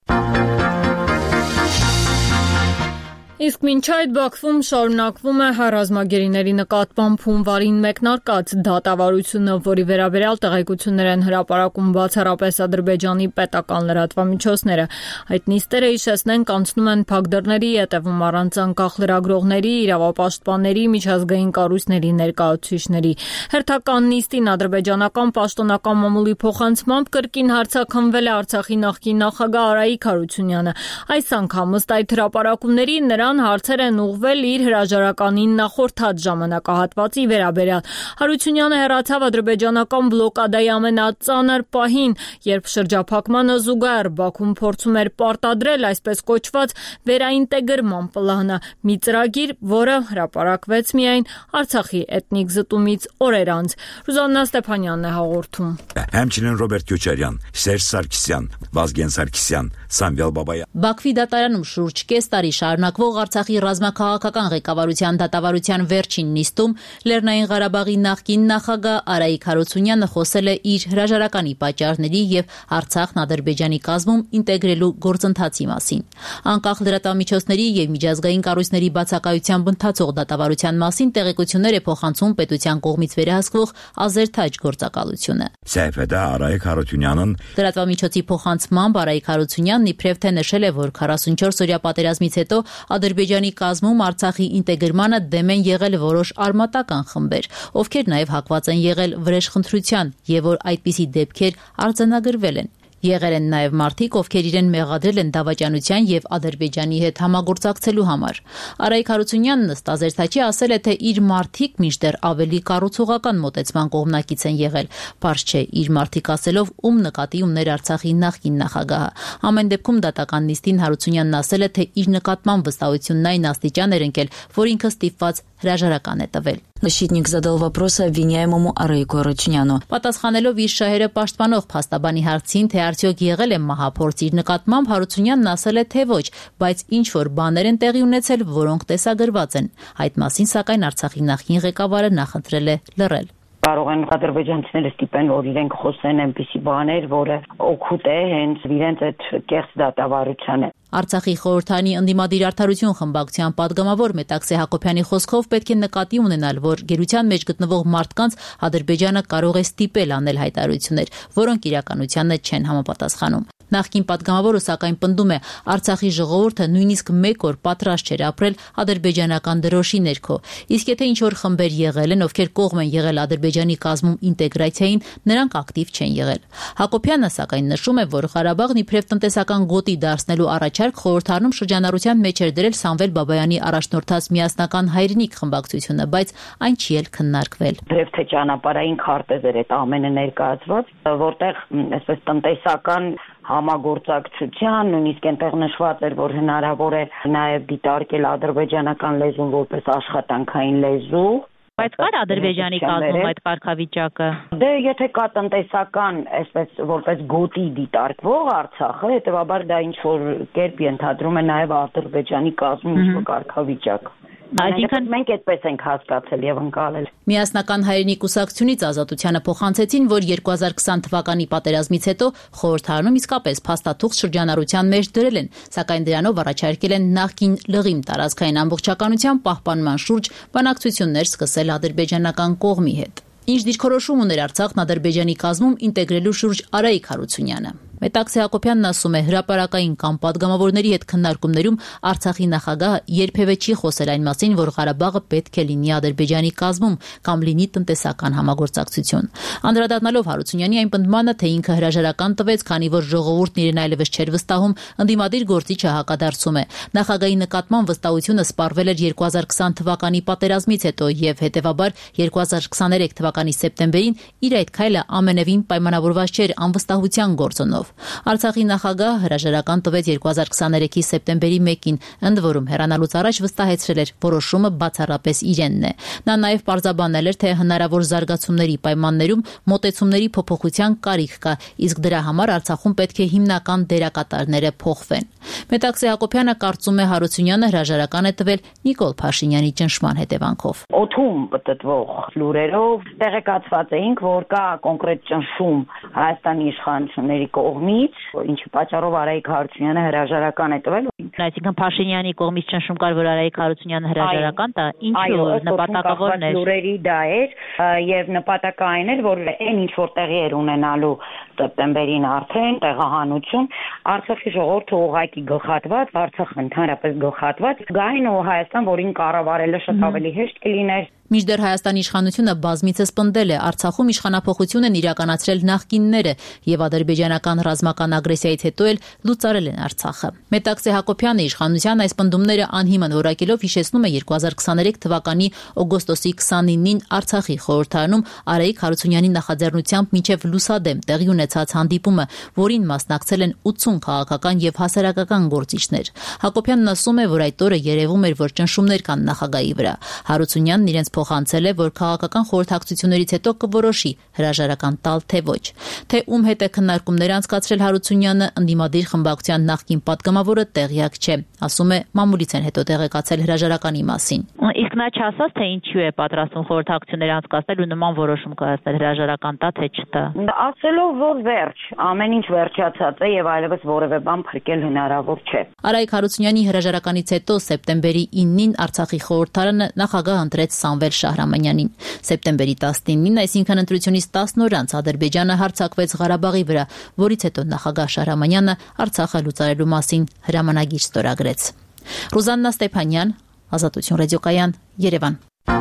Իսկ մինչ այդ Բաքվում շարունակվում է ռազմագերիների նկատմամբ հունվարին մեկնարկած դատավարությունը, որի վերաբերյալ տեղեկություններ են հրապարակում բացառապես Ադրբեջանի պետական լրատվամիջոցները։ Այդ նիստերը, հիշեցնենք, անցնում են փակ դռների ետևում առանց անկախ լրագրողների, իրավապաշտպանների, միջազգային կառույցների ներկայացուցիչների։ Հերթական նիստին ադրբեջանական պաշտոնական մամուլի փոխանցմամբ կրկին հարցաքննվել է Արցախի նախկին նախագահ Արայիկ Հարությունյանը։ Այս անգամ ըստ այդ հրապարակումների հարցեր են ուղղվել իր հրաժարականին նախորդած ժամանակահատվածի վերաբերյալ։ Հարությունյանը հեռացավ ադրբեջանական բլոկադայի ամենածանր պահին, երբ շրջափակմանը զուգահեռ Բաքուն փորձում էր պարտադրել այսպես կոչված վերաինտեգրման պլանը, մի ծրագիր, որը հրապարակվեց միայն Արցախի էթնիկ զտումից օրեր անց։ Ռուզաննա Ստեփանյանն է հաղորդում։ Համչինեն Ռոբերտ Քյոչարյան, Սերժ Սարգսյան, Վազգեն Սարգսյան, Սամվել Բաբայան։ Բաքվի դատարանում շուրջ կես տարի շարունակվող Արցախի ռազմաքաղաքական ղեկավարության դատավարության վերջին նիստում Լեռնային Ղարաբաղի նախկին նախագահ Արայիկ Հարությունյանը խոսել է իր հրաժարականի պատճառների եւ Արցախն Ադրբեջանի կազմում ինտեգրելու գործընթացի մասին։ Անկախ լրատվամիջոցների եւ միջազգային կառույցների բացակայությամբ ընթացող դատավարության մասին տեղեկություններ է փոխանցում պետության կողմից վերահսկվող Ազերթաջ գործակալությունը։ Սեփեդա Արայիկ Հարությունյանն լրատվամիջոցի փոխանցմամբ Արայիկ Հարությունյանն իբրև թե նշել է, որ 44-օրյա պատերազմից հետո Ադրբեջանի կազմում Արցախի ինտեգրմանը դեմ են եղել որոշ արմատական խմբեր, ովքեր նաև հակված են եղել վրեժխնդրության եւ որ այդպիսի դեպքեր արձանագրվել են։ Եղել են նաև մարդիկ, ովքեր իրեն մեղադրել են դավաճանության եւ Ադրբեջանի հետ համագործակցելու համար։ Արայիկ Հարությունյանն ըստ Ազերթաչի ասել է, թե իր մարդիկ մինչդեռ ավելի կառուցողական մոտեցման կողմնակից են եղել։ Պարզ չէ իր մարդիկ ասելով ում նկատի ուներ Արցախի նախկին նախագահը։ Ամեն депքում դատական նիստին Հարությունյանն ասել է, թե իր նկատմամբ վստահությունն այն աստիճան էր ընկել, որ ինքը ստիպված հրաժարական է տվել։ Защитник задал вопросы обвиняемому Арայիկу Հարությունյանը։ Պատասխանելով իր շահերը պաշտպանող փաստաբանի հարցին, թե արդյոք եղել է մահափորձ իր նկատմամբ, Հարությունյանն ասել է, թե ոչ, բայց ինչ որ բաներ են տեղի ունեցել, որոնք տեսագրված են։ Այդ մասին սակայն Արցախի նախկին ղեկավարը նախընտրել է լռել։ Կարող են ադրբեջանցիները ստիպեն, որ իրենք խոսեն այնպիսի բաներ, որը օգուտ է հենց իրենց այդ կեղծ դատավարությանը։ Արցախի խորհրդանի ընդդիմադիր արդարություն խմբակցության падգամավոր Մետաքսե Հակոբյանի խոսքով պետք է նկատի ունենալ, որ գերության մեջ գտնվող մարդկանց Ադրբեջանը կարող է ստիպել անել հայտարարություններ, որոնք իրականությանը չեն համապատասխանում։ Նախկին падգամավորը սակայն պնդում է, Արցախի ժողովուրդը նույնիսկ մեկ օր պատրաստ չէր ապրել ադրբեջանական դրոշի ներքո։ Իսկ եթե ինչ-որ խմբեր եղել են, ովքեր կողմ են եղել Ադրբեջանի կազմում ինտեգրացիային, նրանք ակտիվ չեն եղել։ Հակոբյանը սակայն նշում է, որ Ղարաբաղն իբրև տնտեսական գոտի դարձնելու առաջարկ խորհրդարանում շրջանառության մեջ էր դրել Սամվել Բաբայանի առաջնորդած միասնական հայրենիք խմբակցությունը, բայց այն չի էլ քննարկվել։ Դրև թե ճանապարհային քարտեզ էր այդ ամենը ներկայացված, որտեղ այսպես տնտեսական համագործակցության, նույնիսկ այնտեղ նշված էր, որ հնարավոր է նաև դիտարկել ադրբեջանական լեզուն որպես աշխատանքային լեզու։ Բայց կար Ադրբեջանի կազմում այդ կարգավիճակը։ Դե եթե կա տնտեսական, այսպես որպես գոտի դիտարկվող Արցախը, հետեւաբար դա ինչ որ կերպ ենթադրում է նաև Ադրբեջանի կազմում ինչ-որ կարգավիճակ։ Այսինքն մենք այդպես ենք հասկացել եւ ընկալել։ Միասնական հայրենիք կուսակցությունից Ազատությանը փոխանցեցին, որ 2020 թվականի պատերազմից հետո խորհրդարանում իսկապես փաստաթուղթ շրջանառության մեջ դրել են, սակայն դրանով առաջարկել են նախկին լղիմ տարածքային ամբողջականության պահպանման շուրջ բանակցություններ սկսել ադրբեջանական կողմի հետ։ Ինչ դիրքորոշում ուներ Արցախն Ադրբեջանի կազմում ինտեգրելու շուրջ Արայիկ Հարությունյանը։ Մետաքսե Հակոբյանն ասում է, հրապարակային կամ պատգամավորների հետ քննարկումներում Արցախի նախագահը երբևէ չի խոսել այն մասին, որ Ղարաբաղը պետք է լինի Ադրբեջանի կազմում կամ լինի տնտեսական համագործակցություն։ Անդրադառնալով Հարությունյանի այն պնդմանը, թե ինքը հրաժարական տվեց, քանի որ ժողովուրդն իրեն այլևս չէր վստահում, ընդդիմադիր գործիչը հակադարձում է։ Նախագահի նկատմամբ վստահությունը սպառվել էր 2020 թվականի պատերազմից հետո եւ հետեւաբար 2023 թվականի սեպտեմբերին իր այդ քայլը ամենևին պայմանավորված չէր անվստահության գործոնով։ Արցախի նախագահը հրաժարական տվեց 2023-ի սեպտեմբերի 1-ին, ընդ որում հեռանալուց առաջ վստահեցրել էր, որոշումը բացառապես իրենն է։ Նա նաև պարզաբանել էր, թե հնարավոր զարգացումների պայմաններում մոտեցումների փոփոխության կարիք կա, իսկ դրա համար Արցախում պետք է հիմնական դերակատարները փոխվեն։ Մետաքսե Հակոբյանը կարծում է, Հարությունյանը հրաժարական է տվել Նիկոլ Փաշինյանի ճնշման հետևանքով։ Օդում պատտվող լուրերով տեղեկացված էինք, որ կա կոնկրետ ճնշում Հայաստանի իշխանությունների կողմից, ինչի պատճառով Արայիկ Հարությունյանը հրաժարական է տվել։ Այսինքն Փաշինյանի կողմից ճնշում կար, որ Արայիկ Հարությունյանը հրաժարական տա, ինչու նպատակավորն էր։ Լուրերի դա էր եւ նպատակը այն էր, որ այն ինչ որ տեղի էր ունենալու սեպտեմբերին արդեն տեղահանություն, Արցախի ժողովուրդը ուղղակի գլխատված, Արցախը ընդհանրապես գլխատված, գային ու Հայաստան, որին կառավարելը շատ ավելի հեշտ կլիներ։ Մինչդեռ Հայաստանի իշխանությունը բազմիցս պնդել է, Արցախում իշխանափոխություն են իրականացրել նախկինները եւ ադրբեջանական ռազմական ագրեսիայից հետո էլ լուծարել են Արցախը։ Մետաքսե Հակոբյանը իշխանության այս պնդումները անհիմն որակելով հիշեցնում է 2023 թվականի օգոստոսի 29-ին Արցախի խորհրդարանում Արայիկ Հարությունյանի նախաձեռնությամբ մինչև լուսադեմ տեղի ունեցած հանդիպումը, որին մասնակցել են 80 քաղաքական եւ հասարակական գործիչներ։ Հակոբյանն ասում է, որ այդ օրը երևում էր, որ ճնշումներ կան նախագահի վրա։ Հարությունյանն իրենց փոխանցել է, որ քաղաքական խորհրդակցություններից հետո կորոշի հրաժարական տալ թե ոչ։ Թե ում հետ է քննարկումներ անցկացրել Հարությունյանը, ընդդիմադիր խմբակցության նախկին պատգամավորը տեղյակ չէ։ Ասում է, մամուլից են հետո տեղեկացել հրաժարականի մասին։ Իսկ նա չասաց, թե ինչու է պատրաստվում խորհրդակցություններ անցկացնել ու նման որոշում կայացնել հրաժարական տա թե չտա։ Ասելով, որ վերջ, ամեն ինչ վերջացած է եւ այլևս որևէ բան փրկել հնարավոր չէ։ Արայիկ Հարությունյանի հրաժարականից հետո սեպտեմբերի 9-ին Արցախի խորհրդարանը նախագահ ընտրեց Սամվել Շահրամանյանին։ Սեպտեմբերի 19-ին, այսինքն ընտրությունից 10 օր անց Ադրբեջանը հարձակվեց Ղարաբաղի վրա, որից հետո նախագահ Շահրամանյանը Արցախը լուծարելու մասին հրամանագիր ստորագրեց։ Ռուզաննա Ստեփանյան, Ազատություն ռադիոկայան, Երևան։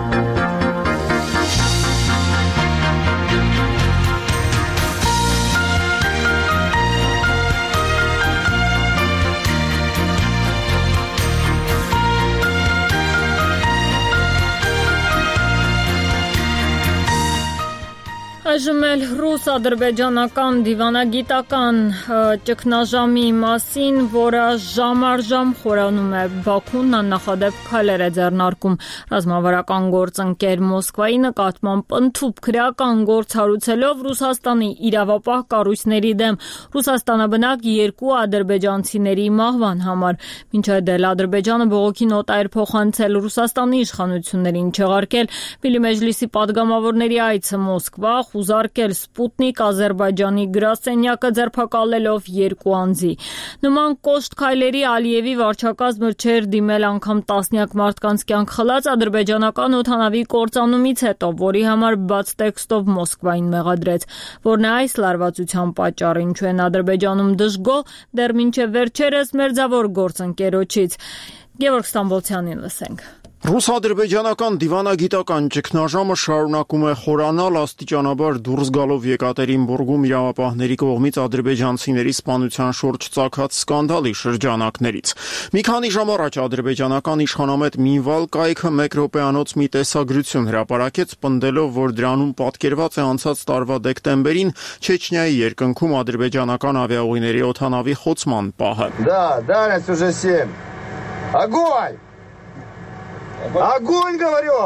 Այժմ էլ ռուս-ադրբեջանական դիվանագիտական ճգնաժամի մասին, որը ժամ առ ժամ խորանում է Բաքուն, աննախադեպ քայլեր է ձեռնարկում ռազմավարական գործընկեր Մոսկվայի նկատմամբ ընդཐུպ քրեական գործ հարուցելով Ռուսաստանի իրավապահ կառույցների դեմ Ռուսաստանաբնակ 2 ադրբեջանցիների մահվան համար։ Մինչ այդ էլ Ադրբեջանը բողոքի նոտա էր փոխանցել Ռուսաստանի իշխանություններին, չեղարկել Բիլի մեջլիսի падգամավորների այցը Մոսկվա, ուզարկել Սպուտնիկ Ադրբեջանի գրասենյակը ձերբակալելով 2 անձի։ Նման կոշտ քայլերի Ալիևի վարչակազմը չէր դիմել անգամ տասնյակ մարդկանց կյանք խլած ադրբեջանական օդանավի կործանումից հետո, որի համար բաց տեքստով Մոսկվային մեղադրեց, որն է այս լարվածության պատճառը, ինչու են Ադրբեջանում դժգոհ դեռ մինչև վերջերս մերձավոր գործընկերոջից։ Գևորգ Ստամբոլցյանին լսենք։ Ռուս-ադրբեջանական դիվանագիտական ճգնաժամը շարունակում է խորանալ, աստիճանաբար դուրս գալով Եկատերինբուրգում իրավապահների կողմից ադրբեջանցիների սպանության շուրջ ծագած սկանդալի շրջանակներից։ Մի քանի ժամ առաջ ադրբեջանական իշխանամետ Մինվալ կայքը 1 րոպեանոց մի տեսագրություն հրապարակեց, պնդելով, որ դրանում պատկերված է անցած տարվա դեկտեմբերին Չեչնիայի երկնքում ադրբեջանական ավիաուղիների օդանավի խոցման պահը։ Да, дальность уже 7. Огонь! Огонь, говорю!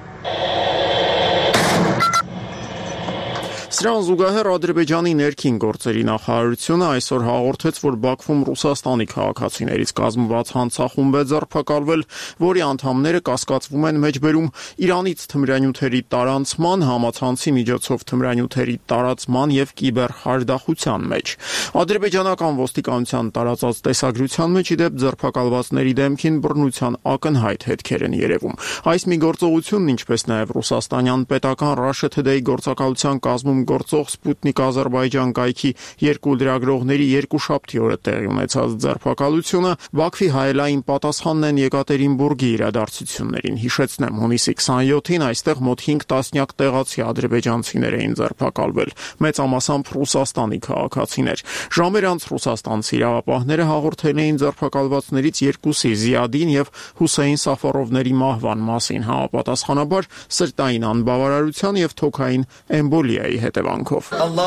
Սրան զուգահեռ Ադրբեջանի ներքին գործերի նախարարությունը այսօր հաղորդեց, որ Բաքվում Ռուսաստանի քաղաքացիներից կազմված հանցախումբ է ձերբակալվել, որի անդամները կասկածվում են մեջբերում Իրանից թմրանյութերի տարանցման, համացանցի միջոցով թմրանյութերի տարածման եւ կիբերխարդախության մեջ։ Ադրբեջանական ոստիկանության տարածած տեսագրության մեջ իդեպ ձերբակալվածների դեմքին բռնության ակնհայտ հետքեր են երևում։ Այս մի գործողությունն, ինչպես նաեւ ռուսաստանյան պետական Russia Today գործակալության կազմում գործող Sputnik Ադրբեջան կայքի երկու լրագրողների երկուշաբթի օրը տեղի ունեցած ձերբակալությունը Բաքվի հայելային պատասխանն են Եկատերինբուրգի իրադարձություններին։ Հիշեցնեմ, հունիսի 27-ին այստեղ մոտ 5 տասնյակ տեղացի ադրբեջանցիներ էին ձերբակալվել, մեծամասամբ Ռուսաստանի քաղաքացիներ։ Ժամեր անց ռուսաստանցի իրավապահները հաղորդել էին ձերբակալվածներից երկուսի Զիադին եւ Հուսեյն Սաֆարովների մահվան մասին, համապատասխանաբար սրտային անբավարարության եւ թոքային էմբոլիայի հետևանքով։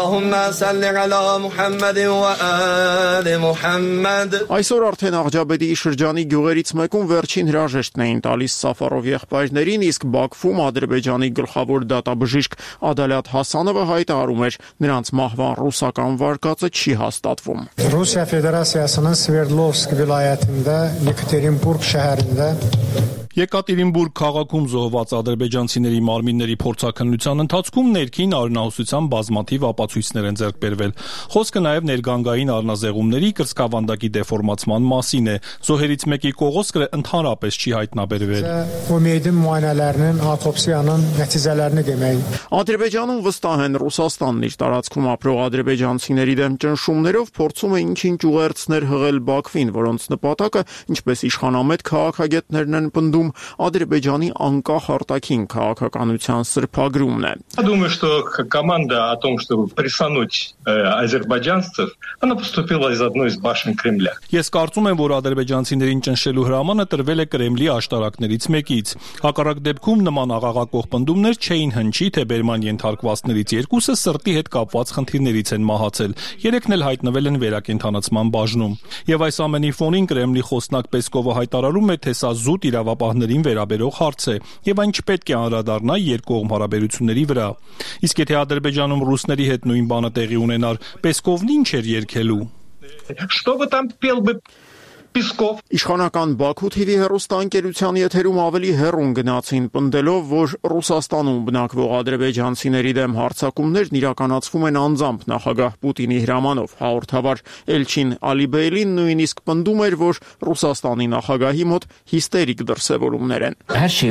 Այսօր արդեն Աղջաբեդիի շրջանի գյուղերից մեկում վերջին հրաժեշտն էին տալիս Սաֆարով եղբայրներին, իսկ Բաքվում Ադրբեջանի գլխավոր դատաբժիշկ Ադալատ Հասանովը հայտարարում էր, նրանց մահվան ռուսական վարկածը չի հաստատվում։ Rusiya Federasiyasının Sverdlovsk vilayətində Yekaterinburg şəhərində Եկատերինբուրգ քաղաքում զոհված ադրբեջանցիների մարմինների փորձաքննության ընթացքում ներքին արյունահոսության բազմաթիվ ապացույցներ են ձեռք բերվել։ Խոսքը նաև ներգանգային առնազեղումների կրծքավանդակի դեֆորմացման մասին է։ Զոհերից մեկի կողոսկրը ընդհանրապես չի հայտնաբերվել։ Bu meydin müayinələrinin, autopsiyanın nəticələrini demək։ Ադրբեջանում վստահ են Ռուսաստանն իր տարածքում ապրող ադրբեջանցիների դեմ ճնշումներով փորձում է ինչ-ինչ ուղերձներ հղել Բաքվին, որոնց նպատակը, ինչպես իշխանամետ քաղաքագետներն են պնդում, Ադրբեջանի անկախ արտաքին քաղաքականության սրբագրումն է։ Думаю, что команда о том, чтобы прессануть азербайджанцев, она поступила из одной из башен Кремля. Ես կարծում եմ, որ ադրբեջանցիներին ճնշելու հրամանը տրվել է Կրեմլի աշտարակներից մեկից։ Հակառակ դեպքում նման աղաղակող պնդումներ չէին հնչի, թե բերման ենթարկվածներից երկուսը սրտի հետ կապված խնդիրներից են մահացել։ Երեքն էլ հայտնվել են վերակենդանացման բաժնում։ Եվ այս ամենի ֆոնին Կրեմլի խոսնակ Պեսկովը հայտարարում է, թե սա զուտ իրավապահներին վերաբերող հարց է, եւ այն չպետք է անդրադառնա երկկողմ հարաբերությունների վրա։ Իսկ եթե Ադրբեջանում ռուսների հետ նույն բանը տեղի ունենար, Պեսկովն ինչ էր երգելու։ Что бы там пел бы Песков։ Իշխանական Բաքու TV հեռուստաընկերության եթերում ավելի հեռուն գնացին, պնդելով, որ Ռուսաստանում բնակվող ադրբեջանցիների դեմ հարձակումներն իրականացվում են անձամբ նախագահ Պուտինի հրամանով։ Հաղորդավար Էլչին Ալիբեյլին նույնիսկ պնդում էր, որ Ռուսաստանի նախագահի մոտ հիստերիկ դրսևորումներ են։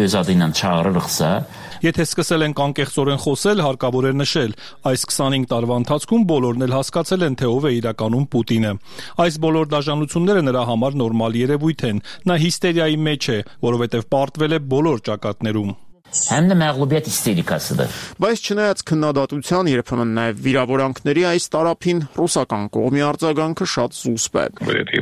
Եթե սկսել ենք անկեղծորեն խոսել, հարկավոր է նշել, այս 25 տարվա ընթացքում բոլորն էլ հասկացել են, թե ով է իրականում Պուտինը։ Այս բոլոր դաժանությունները նրա համար նորմալ երևույթ են։ Նա հիստերիայի մեջ է, որովհետև պարտվել է բոլոր ճակատներում։ Բայց չնայած քննադատության, երբեմն նաև վիրավորանքների այս տարափին ռուսական կողմի արձագանքը շատ զուսպ է։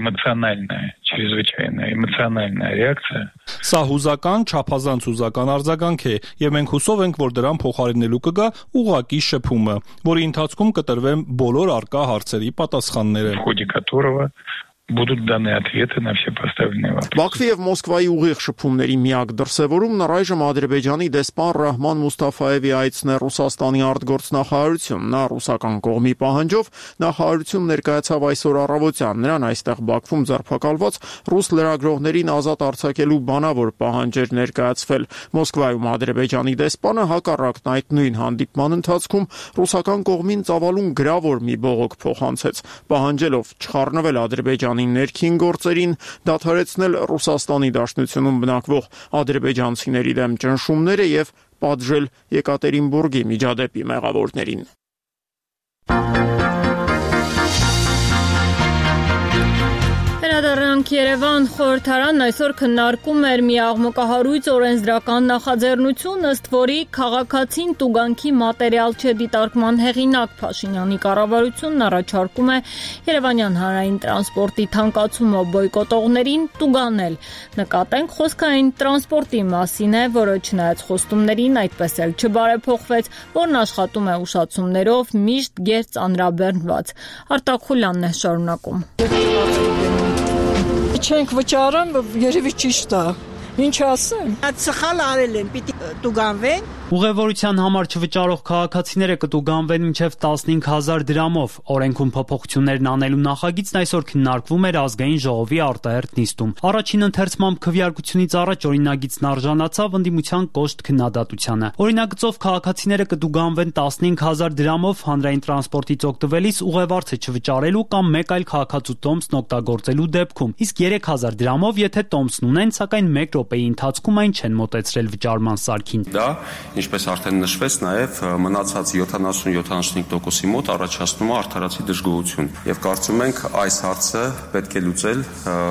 Սա հուզական, չափազանց հուզական արձագանք է, եւ մենք հուսով ենք, որ դրան փոխարինելու կգա ուղղակի շփումը, որի ընթացքում կտրվեն բոլոր արկա հարցերի պատասխանները։ Будут даны ответы на все поставленные вопросы. Բաքվի եւ Մոսկվայի ուղիղ շփումների միակ դրսևորումն առայժմ Ադրբեջանի դեսպան Ռահման Մուստաֆայևի այցն է Ռուսաստանի արտգործնախարարություն։ Նա ռուսական կողմի պահանջով նախարարություն ներկայացավ այսօր առավոտյան։ Նրան այստեղ Բաքվում ձերբակալված ռուս լրագրողներին ազատ արձակելու բանավոր պահանջ էր ներկայացվել։ Մոսկվայում Ադրբեջանի դեսպանը հակառակն այդ նույն հանդիպման ընթացքում ռուսական կողմին ծավալուն գրավոր մի բողոք փոխանցեց, պահանջելով չխառնվել Ադրբեջանի ներքին գործերին, դադարեցնել Ռուսաստանի Դաշնությունում բնակվող ադրբեջանցիների դեմ ճնշումները եւ պատժել Եկատերինբուրգի միջադեպի մեղավորներին։ Վերադառնանք Երևան, խորհրդարանն այսօր քննարկում էր մի աղմկահարույց օրենսդրական նախաձեռնություն, ըստ որի քաղաքացին տուգանքի մատերիալ չդիտարկման հեղինակ Փաշինյանի կառավարությունն առաջարկում է Երևանյան հանրային տրանսպորտի թանկացումը բոյկոտողներին տուգանել։ Նկատենք, խոսքը այն տրանսպորտի մասին է, որը չնայած խոստումներին այդպես էլ չբարեփոխվեց, որն աշխատում է ուշացումներով, միշտ գերծ անրաբեռնված։ Արտակ Խուլյանն է շարունակում։ Չենք վճարում, երևի ճիշտ է։ Ինչ ասեմ։ Սխալ արել են, պիտի տուգանվեն։ Ուղևորության համար չվճարող քաղաքացիները կտուգանվեն մինչև 15000 դրամով։ Օրենքում փոփոխություններն անելու նախագիծն այսօր քննարկվում էր ազգային ժողովի արտահերթ նիստում։ Առաջին ընթերցմամբ քվեարկությունից առաջ օրինագիծն արժանացավ ընդդիմության կոշտ քննադատությանը։ Օրինագծով քաղաքացիները կտուգանվեն 15000 դրամով հանրային տրանսպորտից օգտվելիս ուղևորցը չվճարելու կամ մեկ այլ քաղաքացու տոմսն օգտագործելու դեպքում, իսկ 3000 դրամով, եթե տոմսն ունեն, սակայն 1 րոպեի ընթացքում այն չեն մոտեցրել վճարման սարքին։ Դա, ինչպես արդեն նշվեց, նաև մնացած 70-75%-ի մոտ առաջացնում է արդարացի դժգոհություն։ Եվ կարծում ենք այս հարցը պետք է լուծել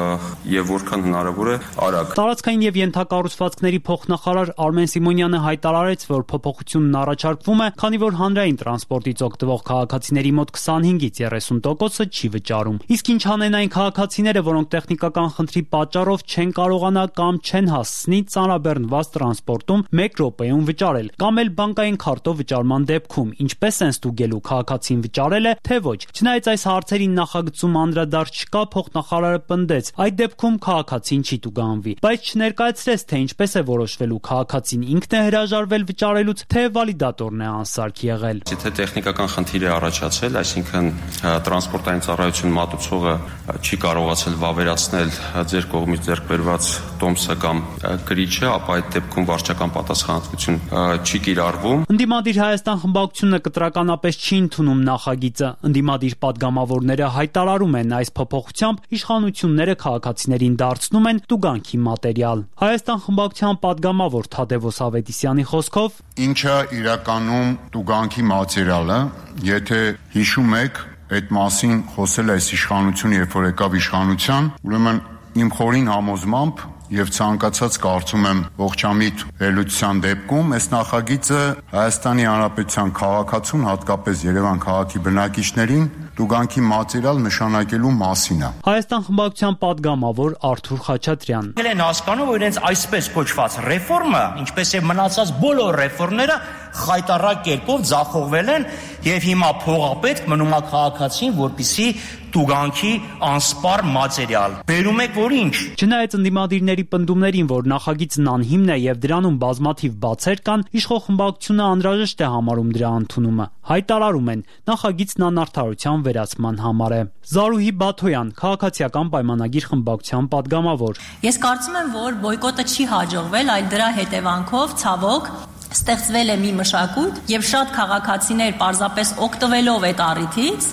եւ որքան հնարավոր է արագ։ Տարածքային եւ ենթակառուցվածքների փոխնախարար Արմեն Սիմոնյանը հայտարարեց, որ փոփոխությունն առաջարկվում է, քանի որ հանրային տրանսպորտից օգտվող քաղաքացիների մոտ 25-ից 30%-ը չի վճարում։ Իսկ ինչ անեն այն քաղաքացիները, որոնք տեխնիկական խնդրի պատճառով չեն կարողանա կամ չեն հասցնի ծանրաբեռնված տրանսպորտում 1 րոպեում վճարել, կամ էլ բանկային քարտով վճարման դեպքում, ինչպես են ստուգելու քաղաքացին վճարել է, թե ոչ։ Չնայած այս հարցերին նախագծում անդրադարձ չկա, փոխնախարարը պնդեց, այդ դեպքում քաղաքացին չի տուգանվի, բայց չներկայացրեց, թե ինչպես է որոշվելու քաղաքացին ինքն է հրաժարվել վճարելուց, թե վալիդատորն է անսարք եղել։ Եթե տեխնիկական խնդիր է առաջացել, այսինքն տրանսպորտային ծառայություն մատուցողը չի կարողացել վավերացնել ձեր կողմից ձեռք բերված տոմսը կամ գրիչը, ապա այդ դեպքում վարչական պատասխանատվություն չի կիրառվում։ Ընդդիմադիր Հայաստան խմբակցությունը կտրականապես չի ընդունում նախագիծը։ Ընդդիմադիր պատգամավորները հայտարարում են, այս փոփոխությամբ իշխանությունները քաղաքացիներին դարձնում են տուգանքի մատերիալ։ Հայաստան խմբակցության պատգամավոր Թադևոս Ավետիսյանի խոսքով, ինչը իրականում տուգանքի մատերիալը, եթե հիշում եք, այդ մասին խոսել է այս իշխանությունը, երբ որ եկավ իշխանության, ուրեմն իմ խորին համոզմամբ եւ ցանկացած կարծում եմ ողջամիտ վերլուծության դեպքում այս նախագիծը Հայաստանի Հանրապետության քաղաքացուն, հատկապես Երևան քաղաքի բնակիչներին տուգանքի մատերիալ նշանակելու մասին է։ Հայաստան խմբակցության պատգամավոր Արթուր Խաչատրյան։ Ել են հասկանում, որ իրենց այսպես կոչված ռեֆորմը, ինչպես է մնացած բոլոր ռեֆորմները խայտառակ կերպով ձախողվել են եւ հիմա փողապետք մնում է քաղաքացին, որպիսի տուգանքի անսպառ մատերիալ։ Բերում եք որ ինչ։ Չնայած ընդդիմադիրների պնդումներին, որ նախագիծն անհիմն է եւ դրանում բազմաթիվ բացեր կան, իշխող խմբակցությունը անհրաժեշտ է համարում դրա ընդունումը։ Հայտարարում են, նախագիծն անարդարության վերացման համար է։ Զարուհի Բաթոյան, քաղաքացիական պայմանագիր խմբակցության պատգամավոր։ Ես կարծում եմ, որ բոյկոտը չի հաջողվել, այլ դրա հետևանքով ցավոք ստեղծվել է մի մշակույթ եւ շատ քաղաքացիներ պարզապես օգտվելով այդ առիթից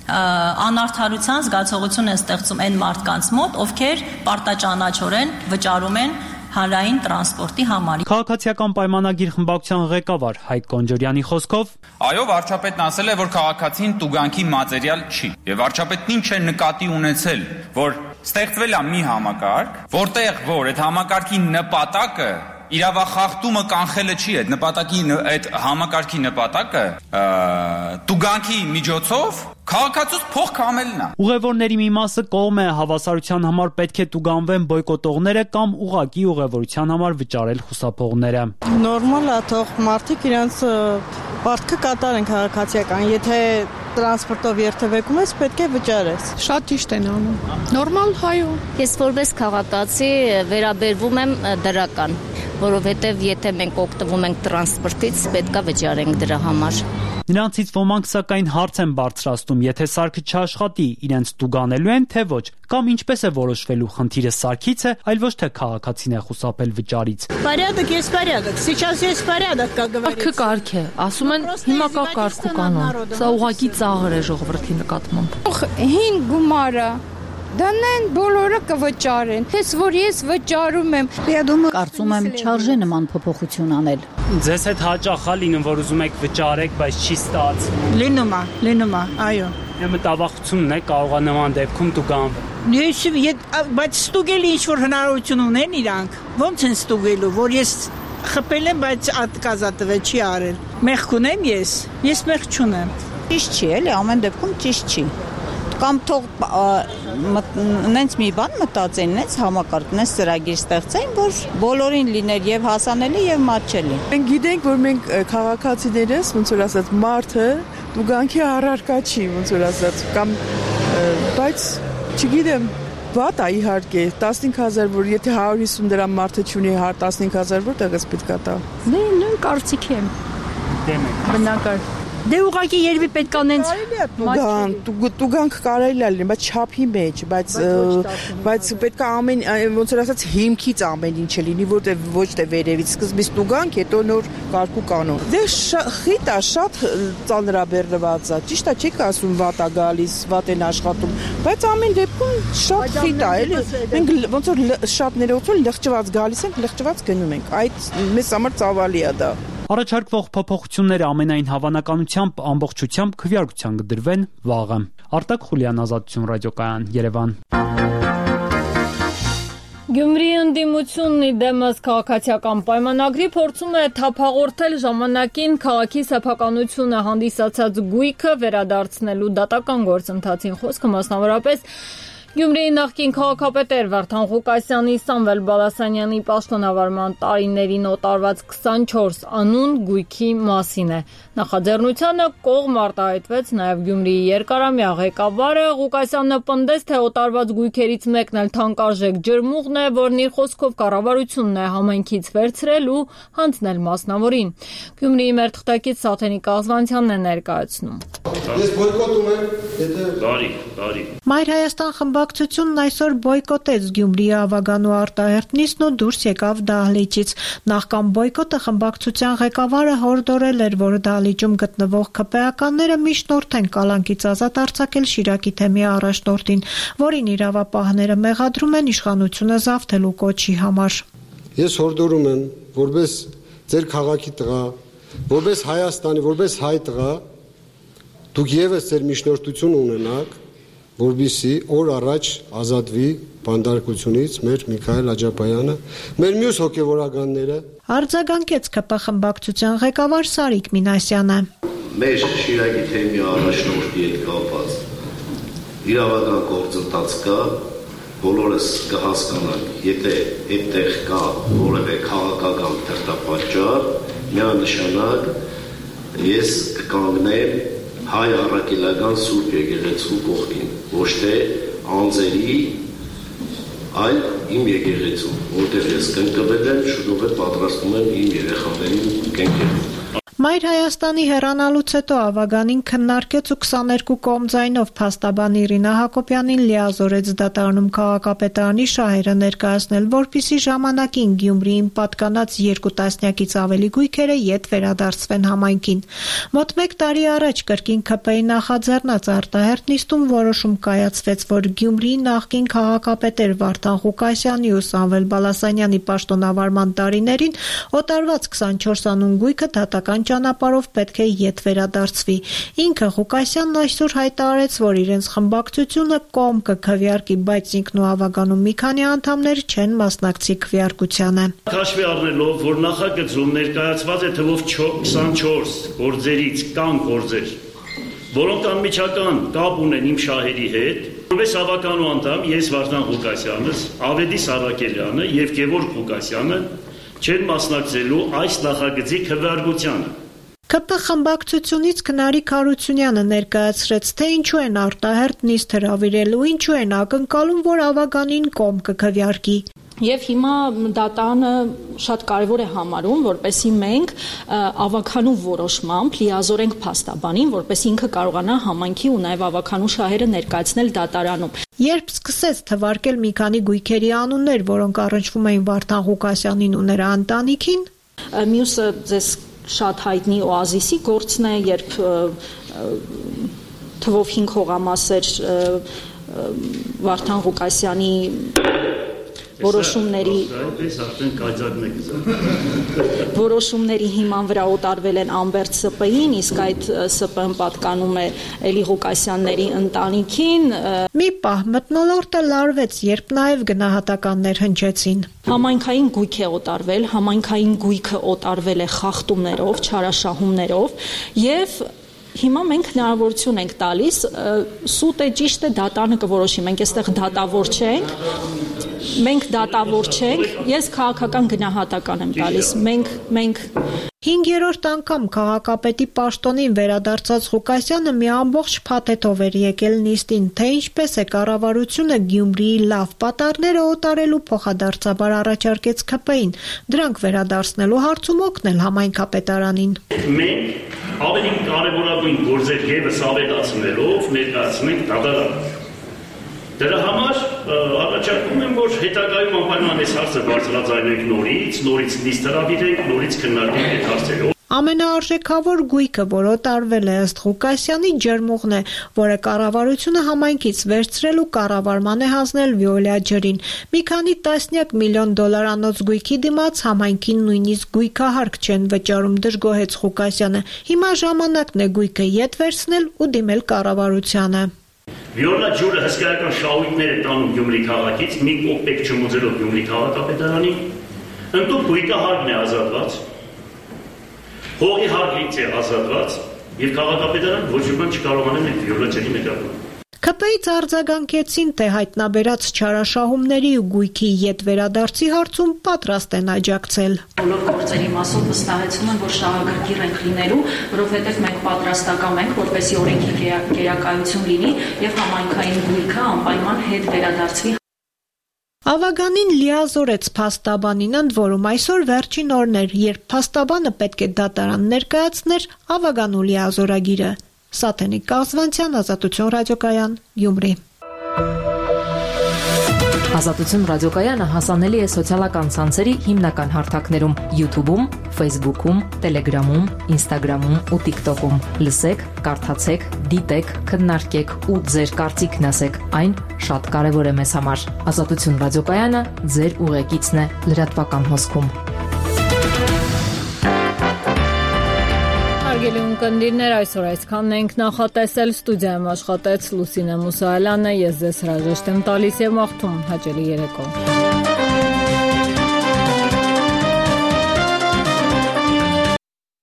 անարդարության զգացողություն են ստեղծում այն մարդկանց մոտ, ովքեր պարտաճանաչորեն վճարում են հանրային տրանսպորտի համար։ Քաղաքացիական պայմանագիր խմբակցության ղեկավար Հայկ Կոնջորյանի խոսքով, այո, վարչապետն ասել է, որ քաղաքացին տուգանքի մատերիալ չի, եւ վարչապետն ինչ է նկատի ունեցել, որ ստեղծվել է մի համակարգ, որտեղ որ այդ համակարգի նպատակը իրավախախտումը կանխելը չի, այդ համակարգի նպատակը տուգանքի միջոցով քաղաքացուց փող կամելն է։ Ուղևորների մի մասը կողմ է հավասարության համար պետք է տուգանվեն բոյկոտողները կամ ուղղակի ուղևորության համար վճարել խուսափողները։ Նորմալ է, թող մարդիկ իրենց պարտքը կատարեն քաղաքացիական, եթե տրանսպորտով երթևեկում ես, պետք է վճարես։ Շատ ճիշտ են անում։ Նորմալ հայո։ Ես որպես քաղաքացի վերաբերվում եմ դրական, որովհետև եթե մենք օգտվում ենք տրանսպորտից, պետք է վճարենք դրա համար։ Նրանցից ոմանք սակայն հարց են բարձրացնում, եթե սարքը չաշխատի, իրենց տուգանելու են, թե ոչ, կամ ինչպես է որոշվելու խնդիրը սարքից է, այլ ոչ թե քաղաքացին է խուսափել վճարից։ Порядок есть порядок. Сейчас есть порядок, как говорится։ Կարգը կարգ է, ասում են հիմա կա կարգ ու կանոն։ Սա ուղղակի ծաղր է ժողովրդի նկատմամբ։ 5 գումարը դանեն բոլորը կվճարեն։ Ես որ ես վճարում եմ։ Կարծում եմ չարժե նման փոփոխություն անել։ Ձեզ հետ հաճախ է լինում, որ ուզում եք վճարեք, բայց չի ստացվում։ Լինում է, այո։ Մտավախությունն է, կարող է նման դեպքում տուգանվել։ Բայց ստուգելի ինչ որ հնարավորություն ունեն իրանք։ Ոնց են ստուգելու, որ ես խփել եմ, բայց ատկազատվել չի արել։ Մեղք ունեմ ես մեղք չունեմ։ Ճիշտ չի, էլի, ամեն դեպքում ճիշտ չի։ Կամ թող նենց մի բան մտածեն, նենց համակարգ, նենց ծրագիր ստեղծեն, որ բոլորին լիներ եւ հասանելի եւ մատչելի։ Մենք գիտենք, որ մենք քաղաքացիներս, ոնց որ ասած, մարդը տուգանքի առարկա չի, ոնց որ ասած, կամ բայց չգիտեմ, վատ է իհարկե 15000, որ եթե 150 դրամ մարդը չունի 15000 որտեղից պետք է տա։ Նույն կարծիքի եմ։ Դեմ եք։ Բնական։ Դե ուղղակի երևի պետք է նենց տուգանք կարելի է լինի, բայց չափի մեջ, բայց պետք է ամեն ոնց որ ասած հիմքից ամեն ինչը լինի, որտեղ ոչ թե վերևից սկզբից տուգանք, հետո նոր կարգու կանոն։ Դե խիտ է, շատ ծանրաբեռնված է։ Ճիշտ է, չեք ասում վատ է գալիս, վատ են աշխատում, բայց ամեն դեպքում շատ խիտ է, էլի։ Մենք ոնց որ շատ ներողություն լղճված գալիս ենք, լղճված գնում ենք։ Այդ մեզ համար ծավալի է դա։ Առաջարկվող փոփոխությունները ամենայն հավանականությամբ ամբողջությամբ քվեարկության կդրվեն վաղը։ Արտակ Խուլյան, Ազատություն ռադիոկայան, Երևան։ Գյումրիի ընդդիմությունն դեմս քաղաքացիական պայմանագրի փորձում է թափաղորդել ժամանակին քաղաքի սեփականությունը հանդիսացած գույքը վերադարձնելու դատական գործընթացին խոսքը մասնավորապես Գյումրիի նախկին քաղաքապետեր Վարդան Ղուկասյանի, Սամվել Բալասանյանի պաշտոնավարման տարիներին օտարված 24 անուն գույքի մասին է։ Նախաձեռնությանը կողմ արտահայտվեց նաև Գյումրիի երկարամյա ղեկավարը Ղուկասյանը պնդեց, թե օտարված գույքերից մեկն էլ թանկարժեք ջրմուղն է, որն իր խոսքով կառավարությունն է համայնքից վերցրել ու հանձնել մասնավորին։ Գյումրիի մեր թղթակից Սաթենիկ Աղզվանցյանն է ներկայացնում։ Ես բոյկոտում եմ, բարի։ Մայր Հայաստան խմբակցությունն այսօր բոյկոտեց Գյումրիի Ավագանու արտահերթ նիստն ու դուրս եկավ դահլիճից։ Նախքան բոյկոտը խմբակցության ղեկավարը հորդորել էր, որ դահլիճում գտնվող ԿՊԱ-ականները միշտ են կալանքից ազատ արձակել Շիրակի թեմի առաջնորդին, որին իրավապահները մեղադրում են իշխանությունը զավթելու կոչի համար։ Ես հորդորում եմ, որպես ձեր քաղաքի տղա, որպես Հայաստանի, որպես հայ տղա, դուք եւս ձեր միջնորդություն ունենաք, որպեսզի օր առաջ ազատվի բանդարկությունից մեր Միքայել Աջապայանը, մեր մյուս հոգևորականները։ Արձագանքեց ԿՊ խմբակցության ղեկավար Սարիկ Մինասյանը։ Մեր Շիրակի թեմի առաջնորդի հետ կապված իրավական գործընթաց կա, բոլորս կհասկանանք, եթե այդտեղ կա որևէ քաղաքական թերթապատճառ, միանշանակ ես կկանգնեմ հայ առաքելական Սուրբ Եկեղեցու կողքին, ոչ թե անձերի, այլ իմ եկեղեցու, որտեղ ես կնկվել եմ, շուտով պատրաստում եմ իմ երեխաներին կենքել։ Մայր Հայաստանի հեռանալուց հետո Ավագանին քննարկեց ու 22 կողմ ձայնով փաստաբան Իրինա Հակոբյանին լիազորեց դատարանում քաղաքապետարանի շահերը ներկայացնել, որպիսի ժամանակին Գյումրիին պատկանած 2 տասնյակից ավելի գույքերը ետ վերադարձվեն համայնքին։ Մոտ 1 տարի առաջ կրկին ԿՊ-ի նախաձեռնած արտահերթ նիստում որոշում կայացվեց, որ Գյումրիի նախկին քաղաքապետեր Վարդան Ղուկասյանի ու Սամվել Բալասանյանի պաշտոնավարման տարիներին օտարված 24 անուն գույքը դատական ճանապարհով պետք է ետ վերադարձվի։ Ինքը Ղուկասյանն այսօր հայտարարեց, որ իրենց խմբակցությունը կողմ կքվեարկի, բայց ինքն ու Ավագանու մի քանի անդամներ չեն մասնակցի քվեարկությանը։ Հաշվի առնելով, որ նախագծում ներկայացված է թվով 24 գործերից կան գործեր, որոնք անմիջական կապ ունեն իմ շահերի հետ, որպես Ավագանու անդամ ես Վարդան Ղուկասյանս, Ավետիս Արաքելյանը եւ Գևորգ Ղուկասյանը չեն մասնակցելու այս նախագծի քվեարկությանը։ ԿՊ խմբակցությունից Քնարիկ Հարությունյանը ներկայացրեց, թե ինչու են արտահերթ նիստ հրավիրել ու ինչու են ակնկալում, որ Ավագանին կողմ կքվեարկի։ Եվ հիմա դատանը շատ կարևոր է համարում, որպեսզի մենք Ավագանու որոշմամբ լիազորենք փաստաբանին, որպեսզի ինքը կարողանա համայնքի ու նաև Ավագանու շահերը ներկայացնել դատարանում։ Երբ սկսեց թվարկել մի քանի գույքերի անուններ, որոնք առնչվում էին Վարդան Ղուկասյանին ու նրա ընտանիքին, մյուսը ձեզ շատ հայտնի Օազիսի գործն է, երբ թվով 5 հողամասեր Վարդան Ղուկասյանի որոշումների հիման վրա օտարվել են Ամբերտ ՍՊ-ին, իսկ այդ ՍՊ-ն պատկանում է Էլի Ղուկասյանների ընտանիքին։ Մի պահ մթնոլորտը լարվեց, երբ նաև գնահատականներ հնչեցին։ Համայնքային գույք է օտարվել, համայնքային գույքը օտարվել է խախտումներով, չարաշահումներով եւ հիմա մենք հնարավորություն ենք տալիս, սուտ է, ճիշտ է, դատանը կորոշի, մենք այստեղ դատավոր չենք, ես քաղաքական գնահատական եմ տալիս, մենք 5-րդ անգամ քաղաքապետի պաշտոնին վերադարձած Ղուկասյանը մի ամբողջ փաթեթով էր եկել նիստին, թե ինչպես է կառավարությունը Գյումրիի լավ պատառները օտարելու փոխադարձաբար առաջարկեց ԿՊ-ին, դրանք վերադարձնելու հարցում օգնել համայնքապետարանին։ Մենք ավելի կարևորագույն գործեր եւս ավելացնելով ներկայացնենք դատարան։ Դրա համար առաջարկում եմ, որ հետագայում անպայման այս հարցը բարձրաձայնենք նորից նիստ հրավիրենք, նորից քննարկենք այդ հարցերը։ Ամենաարժեքավոր գույքը, որ օտարվել է ըստ Ղուկասյանի, ջերմուղն է, որը կառավարությունը համայնքից վերցրել ու կառավարման է հանձնել Վիոլա ջրին։ Մի քանի տասնյակ միլիոն դոլարանոց գույքի դիմաց համայնքին նույնիսկ գույքահարկ չեն վճարում, դժգոհեց Ղուկասյանը։ Հիմա ժամանակն է գույքը ետ վերցնել ու դիմել կառավարությանը։ Վիոլա ջուրը հսկայական շահույթներ է տանում Գյումրի քաղաքից, մի կոպեկ չմուծելով Գյումրի քաղաքապետարանին, ընդդուք գույքահարկն է ազատված, հողի հարկից է ազատված եւ քաղաքապետարան ոչ մի բան չկարողանում է Վիոլա ջրի նկատմամբ։ ԿՊ-ից արձագանքեցին, թե հայտնաբերած չարաշահումների ու գույքի ետ վերադարձի հարցում պատրաստ են աջակցել։ Բոլոր գործերի մասով վստահեցում եմ, որ շահագրգիռ ենք լինելու, որովհետև մենք պատրաստական ենք, որպեսզի օրենքի գերակայություն լինի եւ համայնքային գույքը անպայման հետ վերադարձվի։ Ավագանին լիազորեց փաստաբանին, ընդ որում այսօր վերջին օրն էր, երբ փաստաբանը պետք է դատարան ներկայացներ Ավագանու լիազորագիրը։ Սաթենիկ Կազվանցյան, Ազատություն ռադիոկայան, Գյումրի։ Ազատություն ռադիոկայանը հասանելի է սոցիալական ցանցերի հիմնական հարթակներում՝ YouTube-ում, Facebook-ում, Telegram-ում, Instagram-ում ու TikTok-ում։ Լսեք, կարդացեք, դիտեք, քննարկեք ու ձեր կարծիքն ասեք։ Այն շատ կարևոր է մեզ համար։ Ազատություն ռադիոկայանը ձեր ուղեկիցն է լրատվական հոսքում։ Հարգելի ունկնդիրներ, այսօր այսքանն ենք նախատեսել, ստուդիայում աշխատեց Լուսինե Մուսայելյանը, ես ձեզ հրաժեշտ եմ տալիս եւ մաղթում հաճելի երեկո։